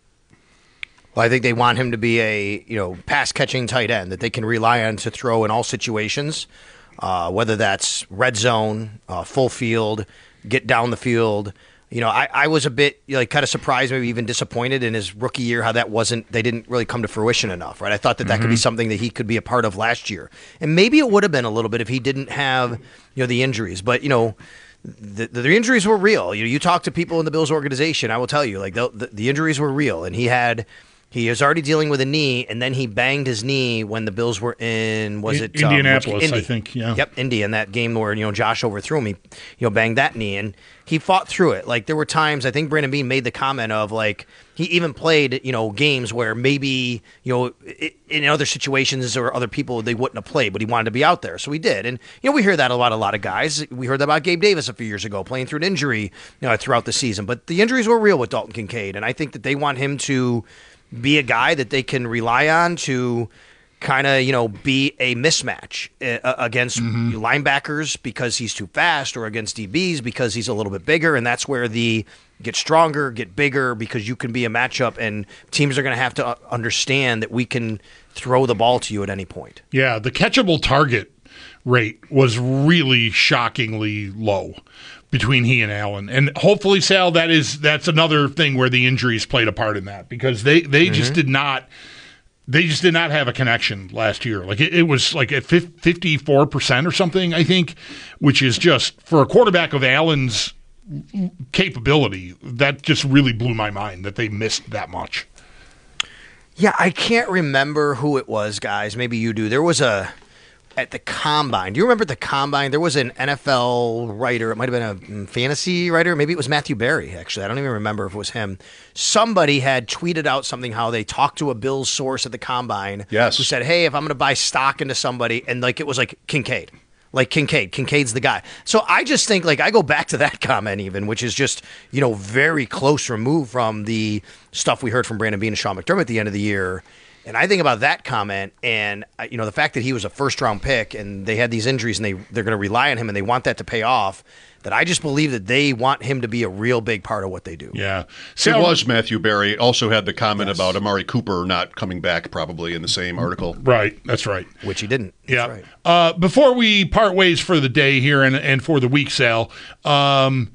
Speaker 12: Well, I think they want him to be a, you know, pass-catching tight end that they can rely on to throw in all situations, uh, whether that's red zone, uh, full field, get down the field. You know, I, I was a bit like kind of surprised, maybe even disappointed in his rookie year how that wasn't, they didn't really come to fruition enough, right? I thought that that mm-hmm. could be something that he could be a part of last year. And maybe it would have been a little bit if he didn't have, you know, the injuries. But, you know, the, the injuries were real. You know, you talk to people in the Bills organization, I will tell you, like the, the, the injuries were real. And he had, he was already dealing with a knee, and then he banged his knee when the Bills were in, was it
Speaker 17: Indianapolis?
Speaker 12: Um, Indy.
Speaker 17: I think, yeah.
Speaker 12: Yep, Indy, in that game where, you know, Josh overthrew him. He, you know, banged that knee, and he fought through it. Like, there were times, I think Brandon Beane made the comment of, like, he even played, you know, games where maybe, you know, in other situations or other people they wouldn't have played, but he wanted to be out there, so he did. And, you know, we hear that about a lot of guys. We heard that about Gabe Davis a few years ago, playing through an injury, you know, throughout the season. But the injuries were real with Dalton Kincaid, and I think that they want him to be a guy that they can rely on to kind of, you know, be a mismatch uh, against mm-hmm. linebackers because he's too fast, or against D Bs because he's a little bit bigger, and that's where the get stronger, get bigger, because you can be a matchup, and teams are going to have to understand that we can throw the ball to you at any point.
Speaker 17: Yeah, the catchable target rate was really shockingly low between he and Allen. And hopefully, Sal, that is that's another thing where the injuries played a part in that, because they, they mm-hmm. just did not they just did not have a connection last year. Like it, it was like at fifty-four percent or something, I think, which is just, for a quarterback of Allen's capability, that just really blew my mind that they missed that much.
Speaker 12: Yeah, I can't remember who it was, guys. Maybe you do. There was a at the Combine. Do you remember at the Combine? There was an N F L writer. It might have been a fantasy writer. Maybe it was Matthew Berry, actually. I don't even remember if it was him. Somebody had tweeted out something how they talked to a Bills source at the Combine
Speaker 16: yes.
Speaker 12: who said, hey, if I'm going to buy stock into somebody, and like it was like Kincaid. Like Kincaid. Kincaid's the guy. So I just think, like, I go back to that comment even, which is just, you know, very close removed from the stuff we heard from Brandon Beane and Sean McDermott at the end of the year. And I think about that comment and, you know, the fact that he was a first-round pick and they had these injuries and they, they're going to rely on him and they want that to pay off, that I just believe that they want him to be a real big part of what they do.
Speaker 17: Yeah.
Speaker 16: So, it was Matthew Berry. Also had the comment yes. about Amari Cooper not coming back probably in the same article.
Speaker 17: Right. That's right.
Speaker 12: Which he didn't. That's
Speaker 17: yeah.
Speaker 12: right.
Speaker 17: Uh, before we part ways for the day here and, and for the week, Sal, um,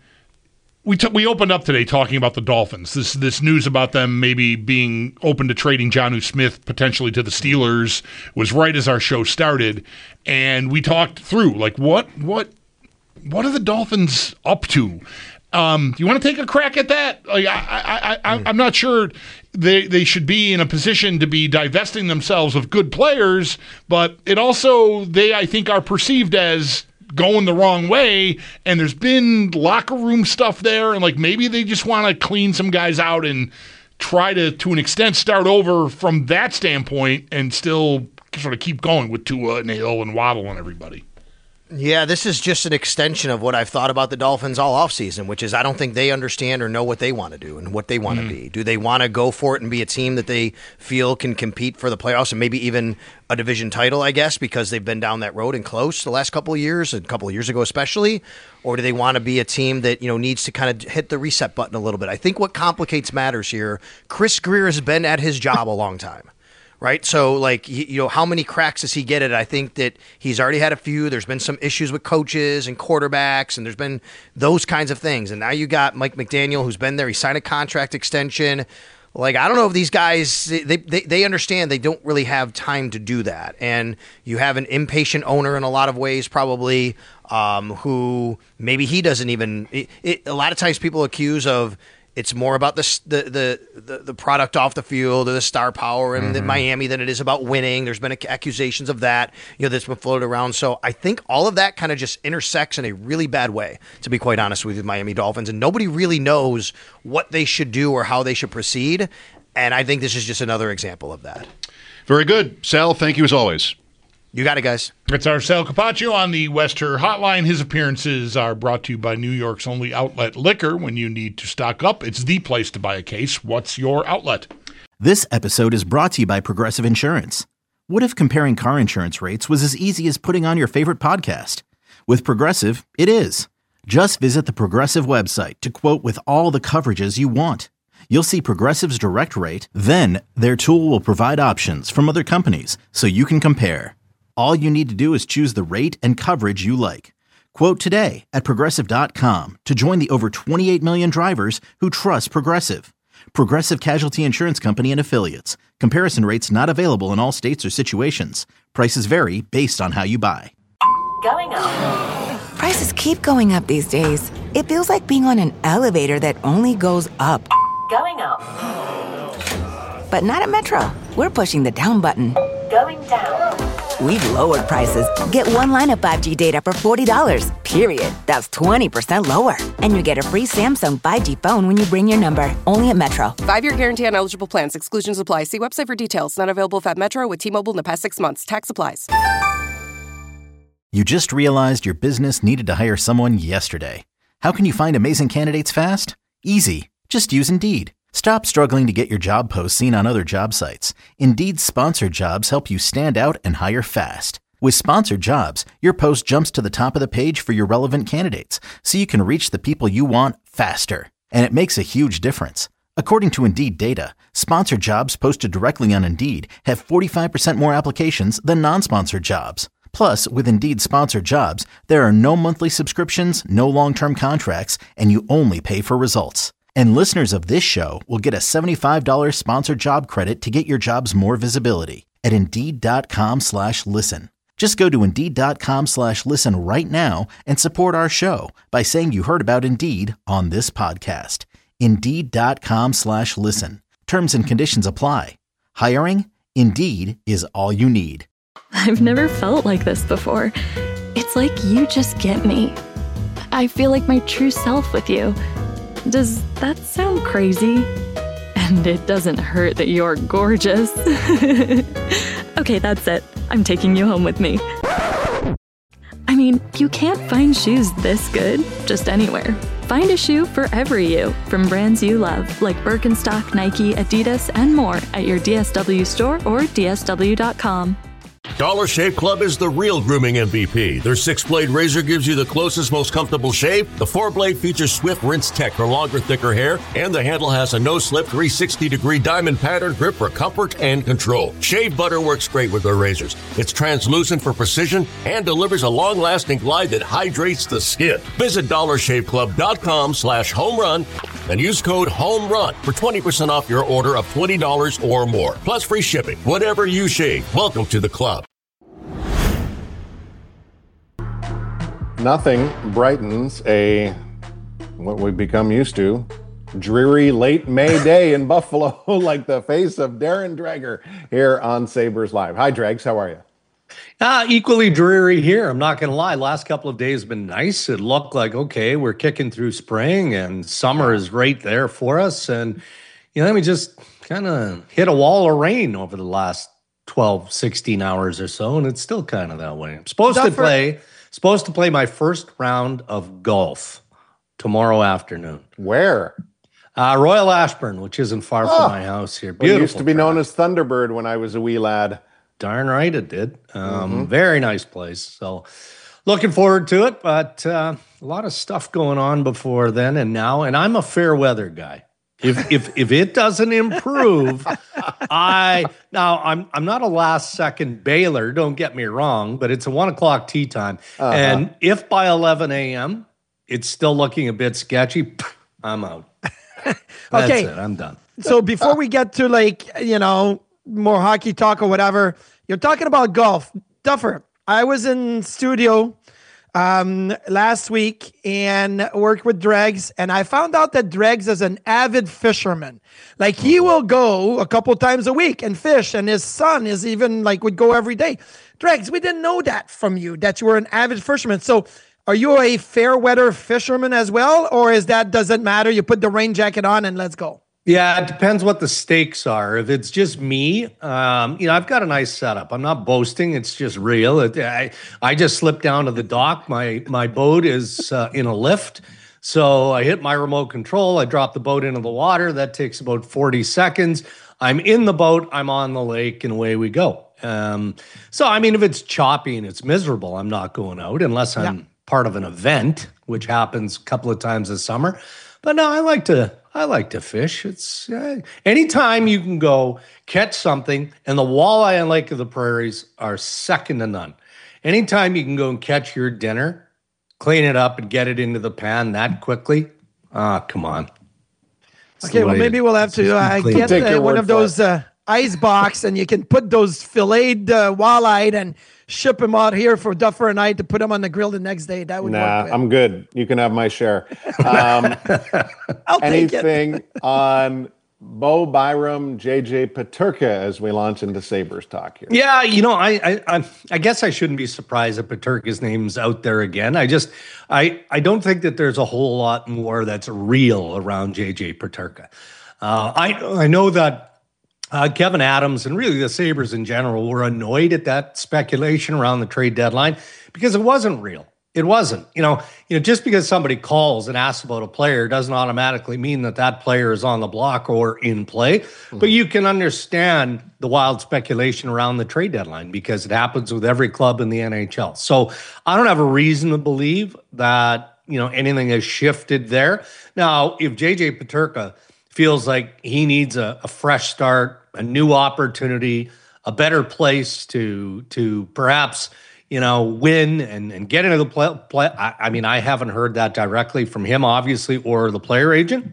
Speaker 17: We t- we opened up today talking about the Dolphins. This this news about them maybe being open to trading Jonnu Smith potentially to the Steelers was right as our show started, and we talked through like what what what are the Dolphins up to? Um, do you want to take a crack at that? Like, I, I, I, I'm not sure they they should be in a position to be divesting themselves of good players, but it also they I think are perceived as going the wrong way, and there's been locker room stuff there, and like maybe they just want to clean some guys out and try to, to an extent, start over from that standpoint and still sort of keep going with Tua and Hill and Waddle and everybody.
Speaker 12: Yeah, this is just an extension of what I've thought about the Dolphins all offseason, which is I don't think they understand or know what they want to do and what they want to mm. be. Do they want to go for it and be a team that they feel can compete for the playoffs and maybe even a division title, I guess, because they've been down that road and close the last couple of years, a couple of years ago especially? Or do they want to be a team that, you know, needs to kind of hit the reset button a little bit? I think what complicates matters here, Chris Grier has been at his job a long time. Right, so like you know, how many cracks does he get at? I think that he's already had a few. There's been some issues with coaches and quarterbacks, and there's been those kinds of things. And now you got Mike McDaniel, who's been there. He signed a contract extension. Like I don't know if these guys they they they understand they don't really have time to do that. And you have an impatient owner in a lot of ways, probably, um, who maybe he doesn't even. It, it, a lot of times people accuse of. It's more about the, the the the product off the field or the star power in mm-hmm. Miami than it is about winning. There's been accusations of that, you know, that's been floated around. So I think all of that kind of just intersects in a really bad way, to be quite honest with you, the Miami Dolphins. And nobody really knows what they should do or how they should proceed. And I think this is just another example of that.
Speaker 16: Very good. Sal, thank you as always.
Speaker 12: You got it, guys.
Speaker 17: It's our Sal Capaccio on the Wester Hotline. His appearances are brought to you by New York's only outlet liquor. When you need to stock up, it's the place to buy a case. What's your outlet?
Speaker 1: This episode is brought to you by Progressive Insurance. What if comparing car insurance rates was as easy as putting on your favorite podcast? With Progressive, it is. Just visit the Progressive website to quote with all the coverages you want. You'll see Progressive's direct rate, then their tool will provide options from other companies so you can compare. All you need to do is choose the rate and coverage you like. Quote today at Progressive dot com to join the over twenty-eight million drivers who trust Progressive. Progressive Casualty Insurance Company and Affiliates. Comparison rates not available in all states or situations. Prices vary based on how you buy.
Speaker 2: Going up.
Speaker 3: Prices keep going up these days. It feels like being on an elevator that only goes up.
Speaker 2: Going up.
Speaker 3: But not at Metro. We're pushing the down button.
Speaker 2: Going down.
Speaker 3: We've lowered prices. Get one line of five G data for forty dollars, period. That's twenty percent lower. And you get a free Samsung five G phone when you bring your number. Only at Metro.
Speaker 4: Five-year guarantee on eligible plans. Exclusions apply. See website for details. Not available if at Metro with T-Mobile in the past six months. Tax applies.
Speaker 1: You just realized your business needed to hire someone yesterday. How can you find amazing candidates fast? Easy. Just use Indeed. Stop struggling to get your job posts seen on other job sites. Indeed's sponsored jobs help you stand out and hire fast. With sponsored jobs, your post jumps to the top of the page for your relevant candidates, so you can reach the people you want faster. And it makes a huge difference. According to Indeed data, sponsored jobs posted directly on Indeed have forty-five percent more applications than non-sponsored jobs. Plus, with Indeed sponsored jobs, there are no monthly subscriptions, no long-term contracts, and you only pay for results. And listeners of this show will get a seventy-five dollars sponsored job credit to get your jobs more visibility at Indeed.com slash listen. Just go to Indeed.com slash listen right now and support our show by saying you heard about Indeed on this podcast. Indeed.com slash listen. Terms and conditions apply. Hiring? Indeed is all you need.
Speaker 5: I've never felt like this before. It's like you just get me. I feel like my true self with you. Does that sound crazy? And it doesn't hurt that you're gorgeous. Okay, that's it. I'm taking you home with me. I mean, you can't find shoes this good just anywhere. Find a shoe for every you from brands you love, like Birkenstock, Nike, Adidas, and more at your D S W store or D S W dot com.
Speaker 14: Dollar Shave Club is the real grooming M V P. Their six-blade razor gives you the closest, most comfortable shave. The four-blade features Swift Rinse Tech for longer, thicker hair, and the handle has a no-slip three hundred sixty degree diamond pattern grip for comfort and control. Shave butter works great with their razors. It's translucent for precision and delivers a long-lasting glide that hydrates the skin. Visit dollar shave club dot com slash home run and use code HOMERUN for twenty percent off your order of twenty dollars or more, plus free shipping. Whatever you shave, welcome to the club.
Speaker 18: Nothing brightens a, what we've become used to, dreary late May day in Buffalo like the face of Darren Dreger here on Sabres Live. Hi, Dregs. How are you?
Speaker 6: Uh, equally dreary here. I'm not going to lie. Last couple of days have been nice. It looked like, okay, we're kicking through spring and summer is right there for us. And, you know, then we just kind of hit a wall of rain over the last twelve, sixteen hours or so. And it's still kind of that way. I'm supposed to play... Supposed to play my first round of golf tomorrow afternoon.
Speaker 18: Where?
Speaker 6: Uh, Royal Ashburn, which isn't far
Speaker 18: oh,
Speaker 6: from my house here. Beautiful.
Speaker 18: Well, it used to be known as Thunderbird when I was a wee lad.
Speaker 6: Darn right it did. Um,
Speaker 18: mm-hmm.
Speaker 6: Very nice place. So looking forward to it, but uh, a lot of stuff going on before then and now. And I'm a fair weather guy. If if if it doesn't improve, I now I'm I'm not a last second bailer. Don't get me wrong, but it's a one o'clock tee time, uh-huh. and if by eleven a.m. it's still looking a bit sketchy, I'm out. That's
Speaker 19: okay,
Speaker 6: it. I'm done.
Speaker 19: So before we get to like you know more hockey talk or whatever, you're talking about golf, Duffer. I was in studio um, last week and worked with Dregs, and I found out that Dregs is an avid fisherman. Like he will go a couple times a week and fish, and his son is even like would go every day. Dregs, we didn't know that from you, that you were an avid fisherman. So are you a fair weather fisherman as well, or is that doesn't matter? You put the rain jacket on and let's go.
Speaker 6: Yeah, it depends what the stakes are. If it's just me, um, you know, I've got a nice setup. I'm not boasting; it's just real. It, I, I just slipped down to the dock. My my boat is uh, in a lift, so I hit my remote control. I drop the boat into the water. That takes about forty seconds. I'm in the boat. I'm on the lake, and away we go. Um, so, I mean, if it's choppy and it's miserable, I'm not going out unless I'm yeah. part of an event, which happens a couple of times this summer. But no, I like to. I like to fish. It's uh, anytime you can go catch something, and the walleye on Lake of the Prairies are second to none. Anytime you can go and catch your dinner, clean it up, and get it into the pan that quickly, ah, oh, come on. It's
Speaker 19: okay, well, maybe we'll have to uh, get uh, one of those uh, ice box, and you can put those filleted uh, walleye and ship them out here for Duffer and I to put them on the grill the next day. That would
Speaker 18: nah,
Speaker 19: work.
Speaker 18: Nah, I'm good. You can have my share. Um,
Speaker 19: I'll take
Speaker 18: anything
Speaker 19: it.
Speaker 18: on Bo Byram, J J Peterka as we launch into Sabres talk here?
Speaker 6: Yeah, you know, I, I I guess I shouldn't be surprised that Peterka's name's out there again. I just I I don't think that there's a whole lot more that's real around J J Peterka. Uh, I I know that. Uh, Kevin Adams and really the Sabres in general were annoyed at that speculation around the trade deadline because it wasn't real. It wasn't. You know, you know, just because somebody calls and asks about a player doesn't automatically mean that that player is on the block or in play. Mm-hmm. But you can understand the wild speculation around the trade deadline because it happens with every club in the N H L. So I don't have a reason to believe that, you know, anything has shifted there. Now, if J J Peterka feels like he needs a, a fresh start, a new opportunity, a better place to to perhaps, you know, win and, and get into the play. play. I, I mean, I haven't heard that directly from him, obviously, or the player agent.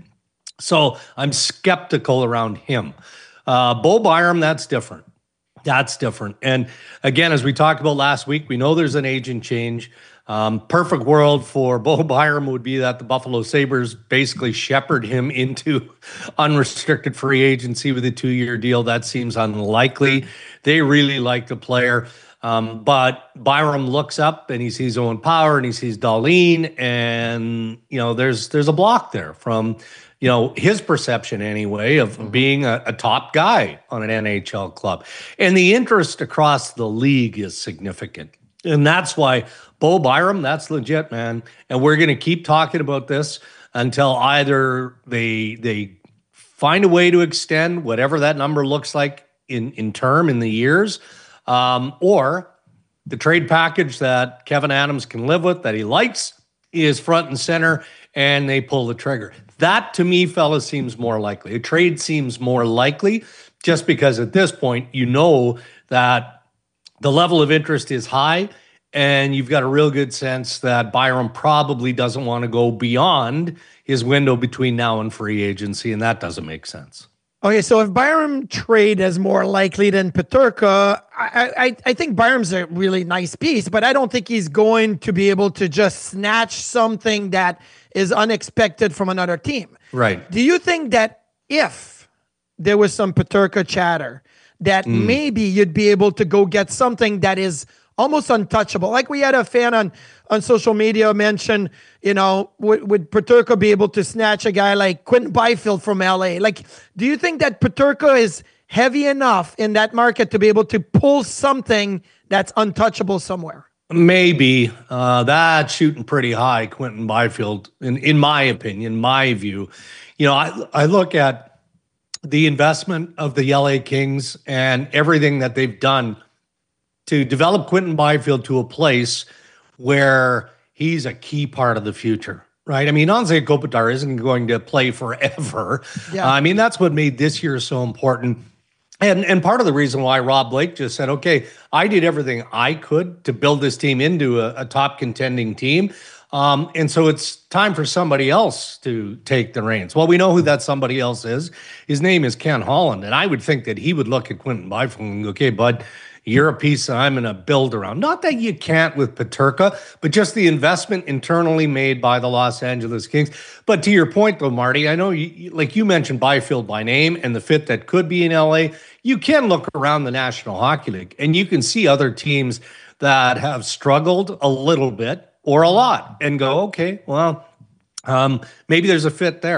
Speaker 6: So I'm skeptical around him. Uh, Bo Byram, that's different. That's different. And again, as we talked about last week, we know there's an agent change. Um, perfect world for Bo Byram would be that the Buffalo Sabres basically shepherd him into unrestricted free agency with a two-year deal. That seems unlikely. They really like the player. Um, but Byram looks up and he sees Owen Power and he sees Dahlin, and, you know, there's there's a block there from, you know, his perception anyway of being a, a top guy on an N H L club. And the interest across the league is significant. And that's why Bo Byram, that's legit, man. And we're going to keep talking about this until either they they find a way to extend whatever that number looks like in, in term in the years, um, or the trade package that Kevin Adams can live with, that he likes, is front and center, and they pull the trigger. That, to me, fellas, seems more likely. A trade seems more likely just because at this point, you know that the level of interest is high, and you've got a real good sense that Byram probably doesn't want to go beyond his window between now and free agency, and that doesn't make sense.
Speaker 19: Okay, so if Byram trade is more likely than Peterka, I, I I think Byram's a really nice piece, but I don't think he's going to be able to just snatch something that is unexpected from another team.
Speaker 6: Right.
Speaker 19: Do you think that if there was some Peterka chatter, that mm. maybe you'd be able to go get something that is almost untouchable? Like we had a fan on, on social media mention, you know, would, would Peterka be able to snatch a guy like Quentin Byfield from L A? Like, do you think that Peterka is heavy enough in that market to be able to pull something that's untouchable somewhere?
Speaker 6: Maybe. Uh, that's shooting pretty high, Quentin Byfield, in, in my opinion, my view. You know, I, I look at the investment of the L A Kings and everything that they've done to develop Quentin Byfield to a place where he's a key part of the future, right? I mean, Anze Kopitar isn't going to play forever. Yeah. Uh, I mean, that's what made this year so important. And and part of the reason why Rob Blake just said, okay, I did everything I could to build this team into a, a top contending team. Um, and so it's time for somebody else to take the reins. Well, we know who that somebody else is. His name is Ken Holland. And I would think that he would look at Quentin Byfield and go, okay, bud, you're a piece that I'm going to build around. Not that you can't with Peterka, but just the investment internally made by the Los Angeles Kings. But to your point, though, Marty, I know, you, like you mentioned Byfield by name and the fit that could be in L A. You can look around the National Hockey League and you can see other teams that have struggled a little bit or a lot and go, okay, well, um, maybe there's a fit there.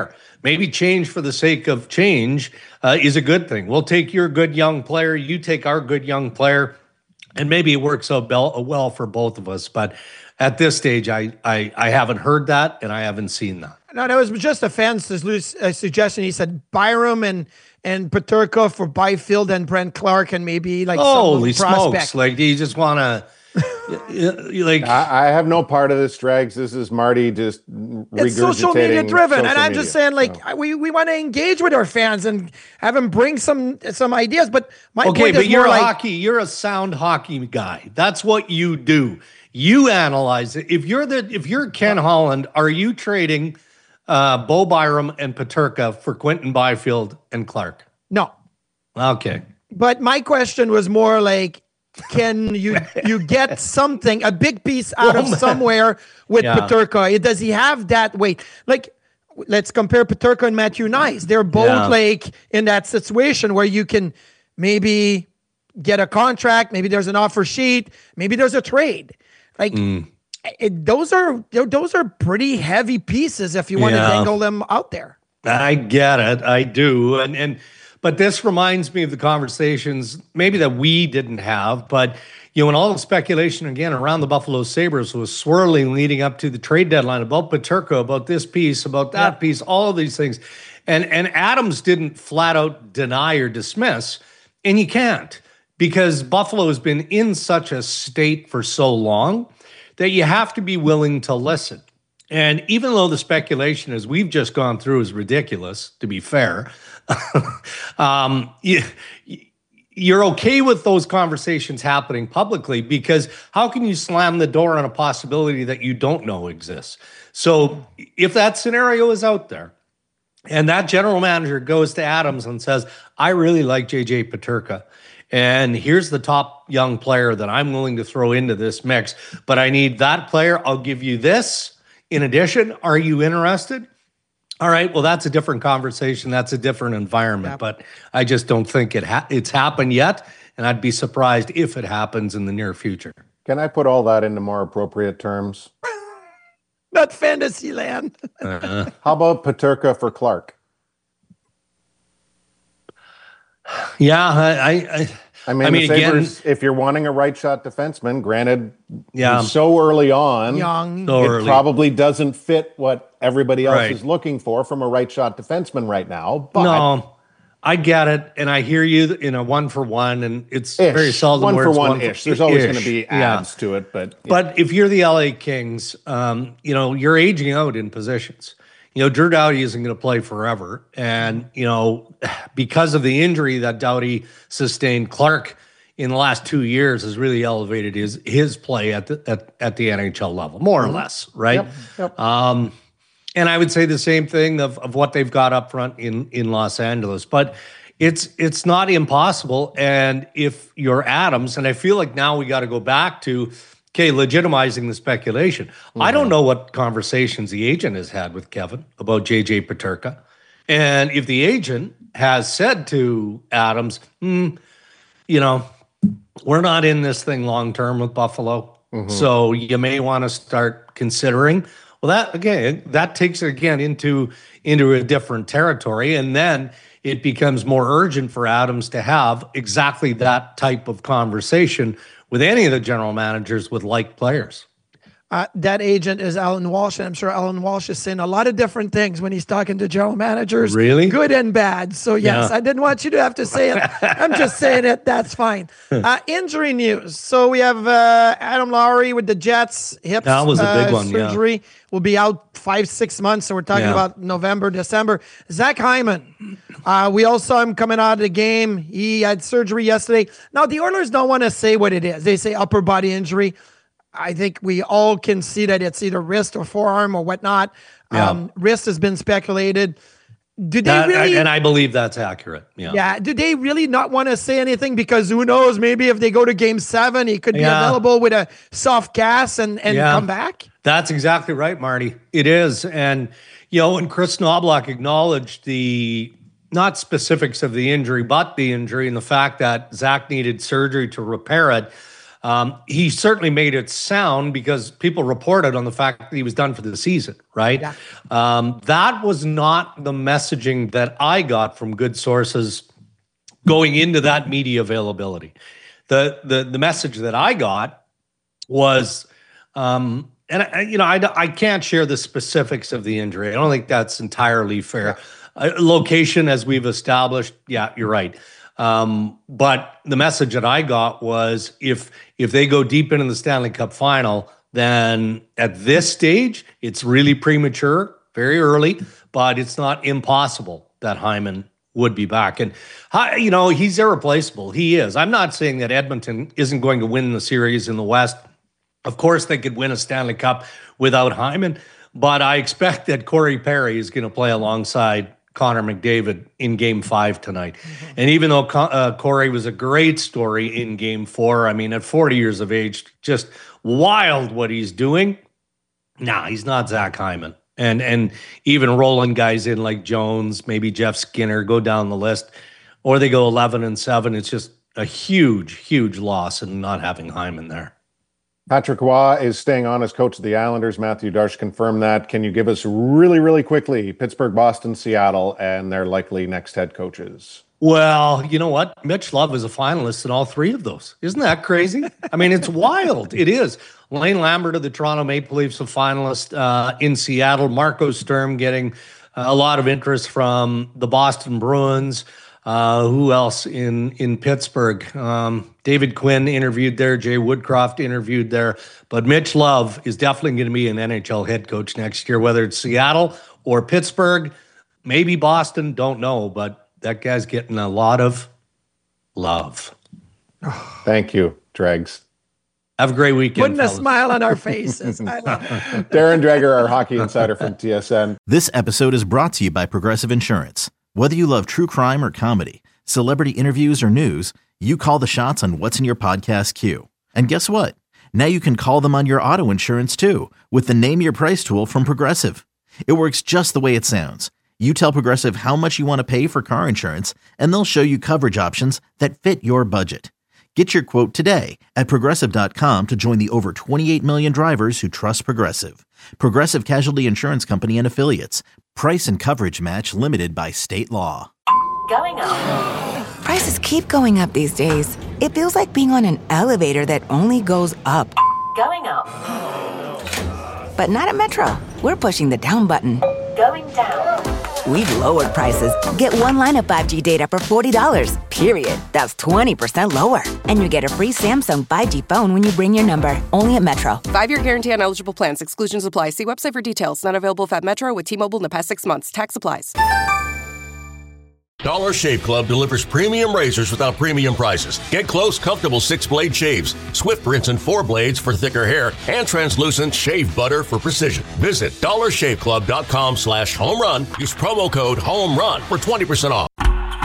Speaker 6: maybe change for the sake of change uh, is a good thing. We'll take your good young player, you take our good young player, and maybe it works out well for both of us. But at this stage, I, I, I haven't heard that, and I haven't seen that.
Speaker 19: No, that was just a fan's uh, suggestion. He said Byram and and Peterka for Byfield and Brent Clark and maybe like
Speaker 6: holy
Speaker 19: some prospect.
Speaker 6: smokes! Like, do you just want to? like,
Speaker 18: I, I have no part of this, Drags. This is Marty just regurgitating.
Speaker 19: It's social media driven,
Speaker 18: social
Speaker 19: and I'm
Speaker 18: media.
Speaker 19: just saying, like,
Speaker 18: So.
Speaker 19: we, we want to engage with our fans and have them bring some some ideas. But my
Speaker 6: okay,
Speaker 19: point
Speaker 6: but
Speaker 19: is
Speaker 6: you're
Speaker 19: more
Speaker 6: a
Speaker 19: like,
Speaker 6: hockey. You're a sound hockey guy. That's what you do. You analyze it. If you're the if you're Ken Holland, are you trading uh, Bo Byram and Peterka for Quentin Byfield and Clark?
Speaker 19: No.
Speaker 6: Okay.
Speaker 19: But my question was more like, can you you get something, a big piece out
Speaker 6: Oh,
Speaker 19: of
Speaker 6: man.
Speaker 19: somewhere with
Speaker 6: Yeah.
Speaker 19: Peterka? Does he have that weight? Like, let's compare Peterka and Matthew Nice. They're both
Speaker 6: Yeah.
Speaker 19: like in that situation where you can maybe get a contract, maybe there's an offer sheet, maybe there's a trade. Like
Speaker 6: Mm.
Speaker 19: it, those are those are pretty heavy pieces if you want
Speaker 6: Yeah.
Speaker 19: to dangle them out there.
Speaker 6: I get it. I do. And and but this reminds me of the conversations maybe that we didn't have, but you know, when all the speculation again around the Buffalo Sabres was swirling leading up to the trade deadline about Peterka, about this piece, about that
Speaker 19: Yeah.
Speaker 6: piece, all of these things. And and Adams didn't flat out deny or dismiss, and you can't, because Buffalo has been in such a state for so long that you have to be willing to listen. And even though the speculation, as we've just gone through, is ridiculous, to be fair, um, you, you're okay with those conversations happening publicly, because how can you slam the door on a possibility that you don't know exists? So if that scenario is out there, and that general manager goes to Adams and says, I really like J J Peterka, and here's the top young player that I'm willing to throw into this mix, but I need that player. I'll give you this. In addition, are you interested? All right, well, that's a different conversation. That's a different environment,
Speaker 19: Yep.
Speaker 6: but I just don't think it ha- it's happened yet, and I'd be surprised if it happens in the near future.
Speaker 18: Can I put all that into more appropriate terms?
Speaker 19: Not fantasy land.
Speaker 6: Uh-huh.
Speaker 18: How about Peterka for Clark?
Speaker 6: Yeah, I, I, I,
Speaker 18: I mean,
Speaker 6: I mean,
Speaker 18: the
Speaker 6: again,
Speaker 18: Sabres, if you're wanting a right shot defenseman, granted,
Speaker 6: Yeah.
Speaker 18: he's so early on,
Speaker 19: Young.
Speaker 6: So
Speaker 18: it
Speaker 6: early.
Speaker 18: probably doesn't fit what everybody else
Speaker 6: Right.
Speaker 18: is looking for from a right shot defenseman right now. But
Speaker 6: no, I get it, and I hear you in a one for one, and it's
Speaker 18: ish,
Speaker 6: very seldom
Speaker 18: one
Speaker 6: where
Speaker 18: for
Speaker 6: it's
Speaker 18: one ish. There's always going to
Speaker 6: ish.
Speaker 18: be
Speaker 6: Yeah.
Speaker 18: adds to it, but
Speaker 6: But if you're the L A Kings, um, you know, you're aging out in positions. You know, Drew Doughty isn't going to play forever. And, you know, because of the injury that Doughty sustained, Clark in the last two years has really elevated his his play at the at, at the N H L level, more or less, right?
Speaker 18: Yep, yep.
Speaker 6: Um, and I would say the same thing of, of what they've got up front in, in Los Angeles. But it's it's not impossible. And if you're Adams, and I feel like now we got to go back to, okay, legitimizing the speculation. I don't know what conversations the agent has had with Kevin about J J Peterka. And if the agent has said to Adams, hmm, you know, we're not in this thing long term with Buffalo, so you may want to start considering. Well, that again, that takes it again into into a different territory, and then it becomes more urgent for Adams to have exactly that type of conversation with any of the general managers with like players.
Speaker 19: Uh, that agent is Alan Walsh, and I'm sure Alan Walsh is saying a lot of different things when he's talking to general managers.
Speaker 6: Really?
Speaker 19: Good and bad. So, yes,
Speaker 6: Yeah.
Speaker 19: I didn't want you to have to say it. I'm just saying it. That's fine. Uh, injury news. So, we have uh, Adam Lowry with the Jets. Hips
Speaker 6: That was a big
Speaker 19: uh,
Speaker 6: one, yeah.
Speaker 19: surgery. Will be out five, six months. So, we're talking
Speaker 6: Yeah.
Speaker 19: about November, December. Zach Hyman. Uh, we all saw him coming out of the game. He had surgery yesterday. Now, the Oilers don't want to say what it is. They say upper body injury. I think we all can see that it's either wrist or forearm or whatnot.
Speaker 6: Yeah.
Speaker 19: Um, wrist has been speculated. Do they
Speaker 6: That-
Speaker 19: really?
Speaker 6: and I believe that's accurate. Yeah.
Speaker 19: yeah. Do they really not want to say anything? Because who knows? Maybe if they go to game seven, he could be
Speaker 6: Yeah.
Speaker 19: available with a soft cast and, and
Speaker 6: Yeah.
Speaker 19: come back.
Speaker 6: That's exactly right, Marty. It is. And, you know, and Chris Knobloch acknowledged the not specifics of the injury, but the injury and the fact that Zach needed surgery to repair it.
Speaker 20: Um, he certainly made it sound because people reported on the fact that he was done for the season, right?
Speaker 19: Yeah.
Speaker 20: Um, that was not the messaging that I got from good sources going into that media availability. The the the message that I got was, um, and I, you know, I, I can't share the specifics of the injury. I don't think that's entirely fair. Uh, location, as we've established, yeah, you're right. Um, but the message that I got was if if they go deep into the Stanley Cup final, then at this stage, it's really premature, very early, but it's not impossible that Hyman would be back. And, you know, he's irreplaceable. He is. I'm not saying that Edmonton isn't going to win the series in the West. Of course, they could win a Stanley Cup without Hyman, but I expect that Corey Perry is going to play alongside Connor McDavid in game five tonight. Mm-hmm. And even though uh, Corey was a great story in game four, I mean, at forty years of age, just wild what he's doing. Nah, he's not Zach Hyman. And and even rolling guys in like Jones, maybe Jeff Skinner, go down the list, or they go eleven and seven. It's just a huge, huge loss in not having Hyman there.
Speaker 18: Patrick Roy is staying on as coach of the Islanders. Matthew Darche confirmed that. Can you give us really, really quickly Pittsburgh, Boston, Seattle, and their likely next head coaches?
Speaker 20: Well, you know what? Mitch Love is a finalist in all three of those. Isn't that crazy? I mean, it's wild. It is. Lane Lambert of the Toronto Maple Leafs, a finalist uh, in Seattle. Marco Sturm getting uh, a lot of interest from the Boston Bruins. Uh, who else in, in Pittsburgh? Um, David Quinn interviewed there. Jay Woodcroft interviewed there. But Mitch Love is definitely going to be an N H L head coach next year, whether it's Seattle or Pittsburgh, maybe Boston, don't know. But that guy's getting a lot of love.
Speaker 18: Thank you, Dregs.
Speaker 20: Have a great weekend,
Speaker 19: Putting
Speaker 20: fellas.
Speaker 19: a smile on our faces. I love it.
Speaker 18: Darren Dreger, our hockey insider from T S N.
Speaker 1: This episode is brought to you by Progressive Insurance. Whether you love true crime or comedy, celebrity interviews or news, you call the shots on what's in your podcast queue. And guess what? Now you can call them on your auto insurance too with the Name Your Price tool from Progressive. It works just the way it sounds. You tell Progressive how much you want to pay for car insurance, and they'll show you coverage options that fit your budget. Get your quote today at Progressive dot com to join the over twenty-eight million drivers who trust Progressive. Progressive Casualty Insurance Company and Affiliates. Price and coverage match limited by state law.
Speaker 2: Going up.
Speaker 3: Prices keep going up these days. It feels like being on an elevator that only goes up.
Speaker 2: Going up.
Speaker 3: But not at Metro. We're pushing the down button.
Speaker 2: Going down.
Speaker 3: We've lowered prices. Get one line of five G data for forty dollars, period. That's twenty percent lower. And you get a free Samsung five G phone when you bring your number. Only at Metro.
Speaker 4: Five-year guarantee on eligible plans. Exclusions apply. See website for details. Not available at Metro with T-Mobile in the past six months. Tax applies.
Speaker 14: Dollar Shave Club delivers premium razors without premium prices. Get close, comfortable six-blade shaves, swift rinse and four blades for thicker hair, and translucent shave butter for precision. Visit dollar shave club dot com slash home run. Use promo code HOMERUN for twenty percent off.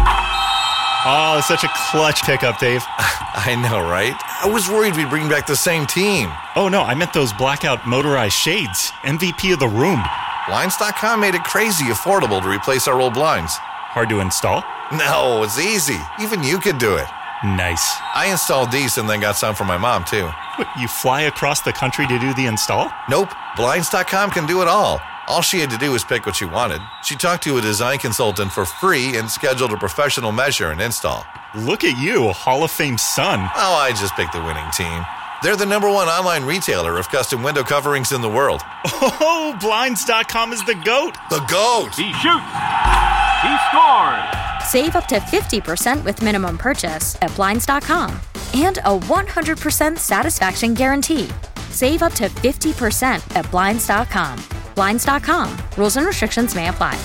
Speaker 21: Oh, such a clutch pickup, Dave.
Speaker 22: I know, right? I was worried we'd bring back the same team.
Speaker 21: Oh, no, I meant those blackout motorized shades. M V P of the room.
Speaker 22: Blinds dot com made it crazy affordable to replace our old blinds.
Speaker 21: Hard to install?
Speaker 22: No, it's easy. Even you could do it.
Speaker 21: Nice.
Speaker 22: I installed these and then got some for my mom, too.
Speaker 21: What, you fly across the country to do the install?
Speaker 22: Nope. Blinds dot com can do it all. All she had to do was pick what she wanted. She talked to a design consultant for free and scheduled a professional measure and install.
Speaker 21: Look at you, a Hall of Fame son.
Speaker 22: Oh, I just picked the winning team. They're the number one online retailer of custom window coverings in the world.
Speaker 21: Oh, Blinds dot com is the GOAT.
Speaker 22: The GOAT.
Speaker 23: He shoots. He scored.
Speaker 24: Save up to fifty percent with minimum purchase at Blinds dot com. And a one hundred percent satisfaction guarantee. Save up to fifty percent at Blinds dot com. Blinds dot com. Rules and restrictions may apply.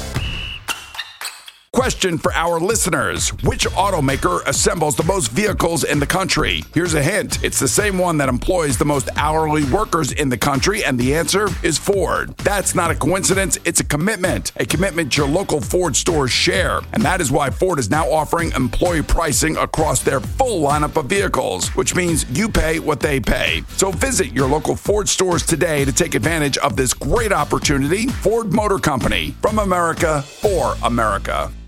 Speaker 25: Question for our listeners. Which automaker assembles the most vehicles in the country? Here's a hint. It's the same one that employs the most hourly workers in the country, and the answer is Ford. That's not a coincidence. It's a commitment. A commitment your local Ford stores share. And that is why Ford is now offering employee pricing across their full lineup of vehicles, which means you pay what they pay. So visit your local Ford stores today to take advantage of this great opportunity. Ford Motor Company. From America, for America.